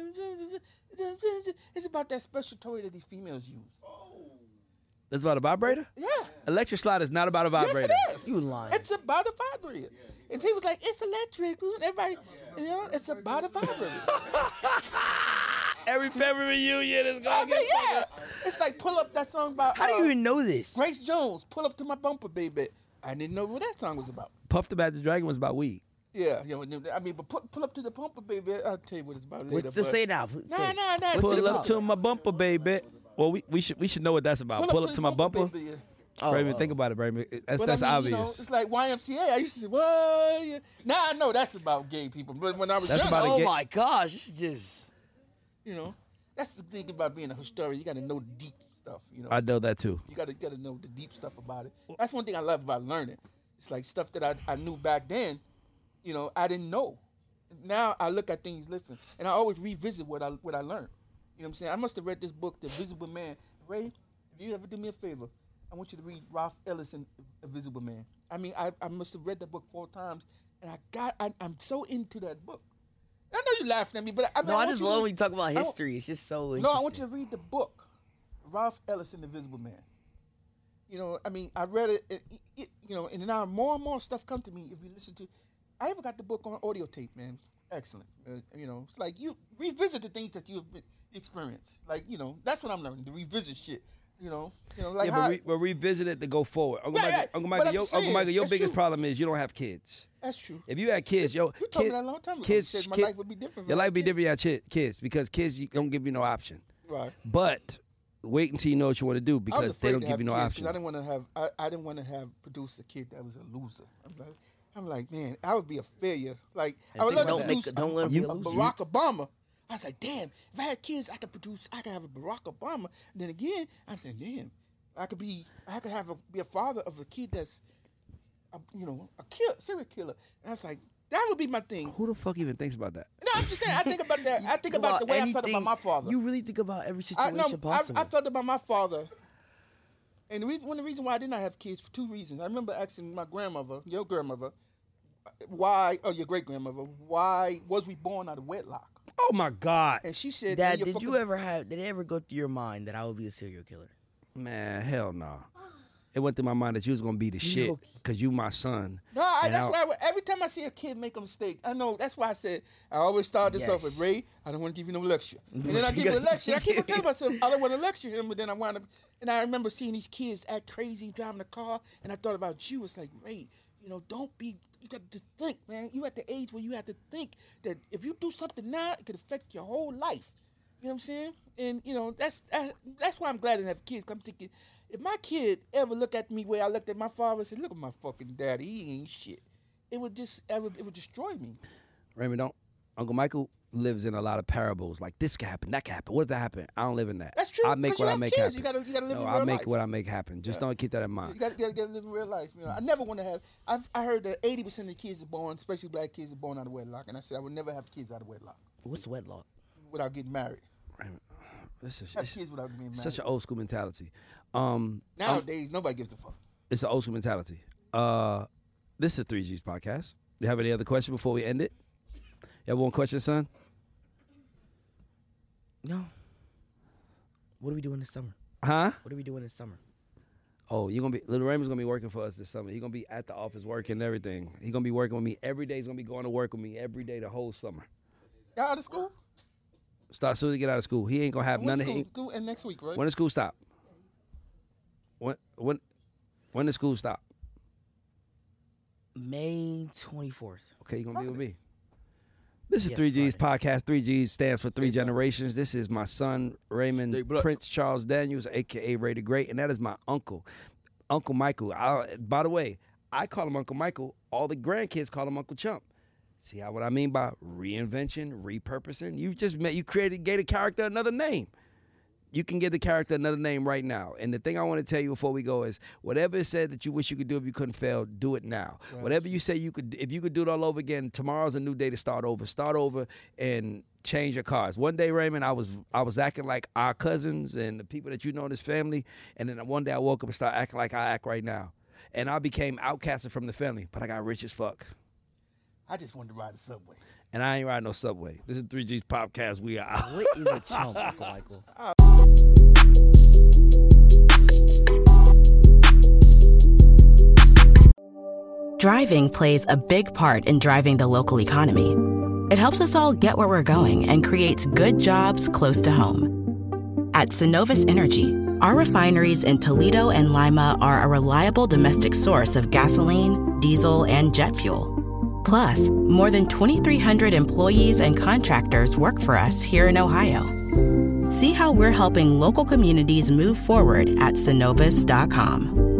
It's about that special toy that these females use. That's about a vibrator? Yeah. Electric Slide is not about a vibrator. Yes, it is. You lying. It's about a vibrator. And people's like, it's electric. Everybody, it's about a vibrator. Every family reunion is I going mean, yeah. It's like pull up that song by How do you even know this? Grace Jones, Pull Up to My Bumper, Baby. I didn't know what that song was about. Puff the Magic Dragon was about weed. Yeah, I mean, but pull up to the bumper, baby. I'll tell you what it's about later. What's to say now? Nah. What's Pull it up about? to my bumper, baby. Well, we should know what that's about. Pull up to my bumper. baby. Oh, Raymond, think about it, Raymond. That's But I mean, obvious. it's like YMCA. I used to say, what? Yeah. Now I know that's about gay people. But when I was That's young, about Oh gay- my gosh, this is just. that's the thing about being a historian. You got to know the deep stuff. I know that too. You got to know the deep stuff about it. That's one thing I love about learning. It's like stuff that I knew back then, I didn't know. Now I look at things different, and I always revisit what I learned. You know what I'm saying? I must have read this book, The Invisible Man. Ray, if you ever do me a favor, I want you to read Ralph Ellison, Invisible Man. I mean, I must have read that book 4 times, and I'm so into that book. I know you're laughing at me, but I mean, No, I want just you to- love when you talk about I want- history. It's just so interesting. No, I want you to read the book, Ralph Ellison, Invisible Man. I mean, I read it, and now more and more stuff come to me if you listen to. I ever got the book on audio tape, man. Excellent. It's like you revisit the things that you've experienced. Like, that's what I'm learning, to revisit shit. Like yeah, how, but revisit it to go forward. Uncle Right, right. Uncle But Michael, I'm Uncle saying, Michael, your that's biggest true. problem is you don't have kids. that's true. If you had kids, You told me that a long time ago. kids, You said my kid- life would be different. if Your I life had be kids. different. You had kids because kids don't give you no option. Right. But wait until you know what you want to do I was because afraid they don't to give have you no kids option. 'cause I didn't want to have. I didn't want to have produced a kid that was a loser. I'm like, man, I would be a failure. Like I would think love about to that. produce Don't let him be a a loser. Barack Obama. I was like, damn, if I had kids, I could have a Barack Obama. And then again, I'm saying, damn, I could be a father of a kid that's, serial killer. And I was like, that would be my thing. Who the fuck even thinks about that? No, I'm just saying, I think about that. I think about the way I felt about my father. You really think about every situation possible. I felt about my father. And one of the reasons why I did not have kids for two reasons. I remember asking my grandmother, your grandmother, your great grandmother, why was we born out of wedlock? Oh my God, And she said, Dad, "Man, did it ever go through your mind that I would be a serial killer? man, hell no. It went through my mind that you was gonna be the shit because you my son. No, that's why every time I see a kid make a mistake, I know that's why I said I always start this off with Ray. I don't want to give you no lecture, and then I give him a lecture. I keep on telling myself I don't want to lecture him, but then I wound up. And I remember seeing these kids act crazy driving a car, and I thought about you. It's like, Ray, don't be. You got to think, man. You at the age where you have to think that if you do something now, it could affect your whole life. You know what I'm saying? And that's why I'm glad to have kids. 'Cause I'm thinking, if my kid ever look at me where I looked at my father and said, "Look at my fucking daddy, he ain't shit," it would destroy me. Raymond, Uncle Michael lives in a lot of parables. Like this can happen, that can happen. What if that happen? I don't live in that. That's true, I make 'cause what you I have make kids. happen. You gotta live in I real make life. what I make happen. Just don't keep that in mind. You gotta live in real life. I never want to have. I heard that 80% of the kids are born, especially black kids, are born out of wedlock, and I said I would never have kids out of wedlock What's wedlock? without getting married. Raymond, this is Have kids without being married. such an old school mentality. Nowadays, nobody gives a fuck. It's an old school mentality. This is 3G's podcast. Do you have any other question before we end it? You have one question, son? No. What are we doing this summer? Huh? What are we doing this summer? Oh, Little Raymond's gonna be working for us this summer. He's gonna be at the office working and everything. He's gonna be working with me every day. He's gonna be going to work with me every day the whole summer. Y'all out of school? Start as soon as he get out of school. He ain't gonna have none of School and next week, right? When does school stop? When does school stop? May 24th. Okay, you're gonna be with me. This is Yes, 3G's Friday. podcast. 3G's stands for Three Generations. This is my son, Raymond Stay black. Prince Charles Daniels, a.k.a. Ray the Great, and that is my uncle, Uncle Michael. By the way, I call him Uncle Michael. All the grandkids call him Uncle Chump. See what I mean by reinvention, repurposing? You gave a character another name. You can give the character another name right now. And the thing I want to tell you before we go is, whatever it said that you wish you could do if you couldn't fail, do it now. Right. Whatever you say if you could do it all over again, tomorrow's a new day to start over. Start over and change your cars. One day, Raymond, I was acting like our cousins and the people that you know in this family, and then one day I woke up and started acting like I act right now. And I became outcasted from the family, but I got rich as fuck. I just wanted to ride the subway. And I ain't riding no subway. This is 3G's podcast. We are out. What is a chump, Uncle Michael? Driving plays a big part in driving the local economy. It helps us all get where we're going and creates good jobs close to home. At Synovus Energy, our refineries in Toledo and Lima are a reliable domestic source of gasoline, diesel, and jet fuel. Plus, more than 2,300 employees and contractors work for us here in Ohio. See how we're helping local communities move forward at Synovus.com.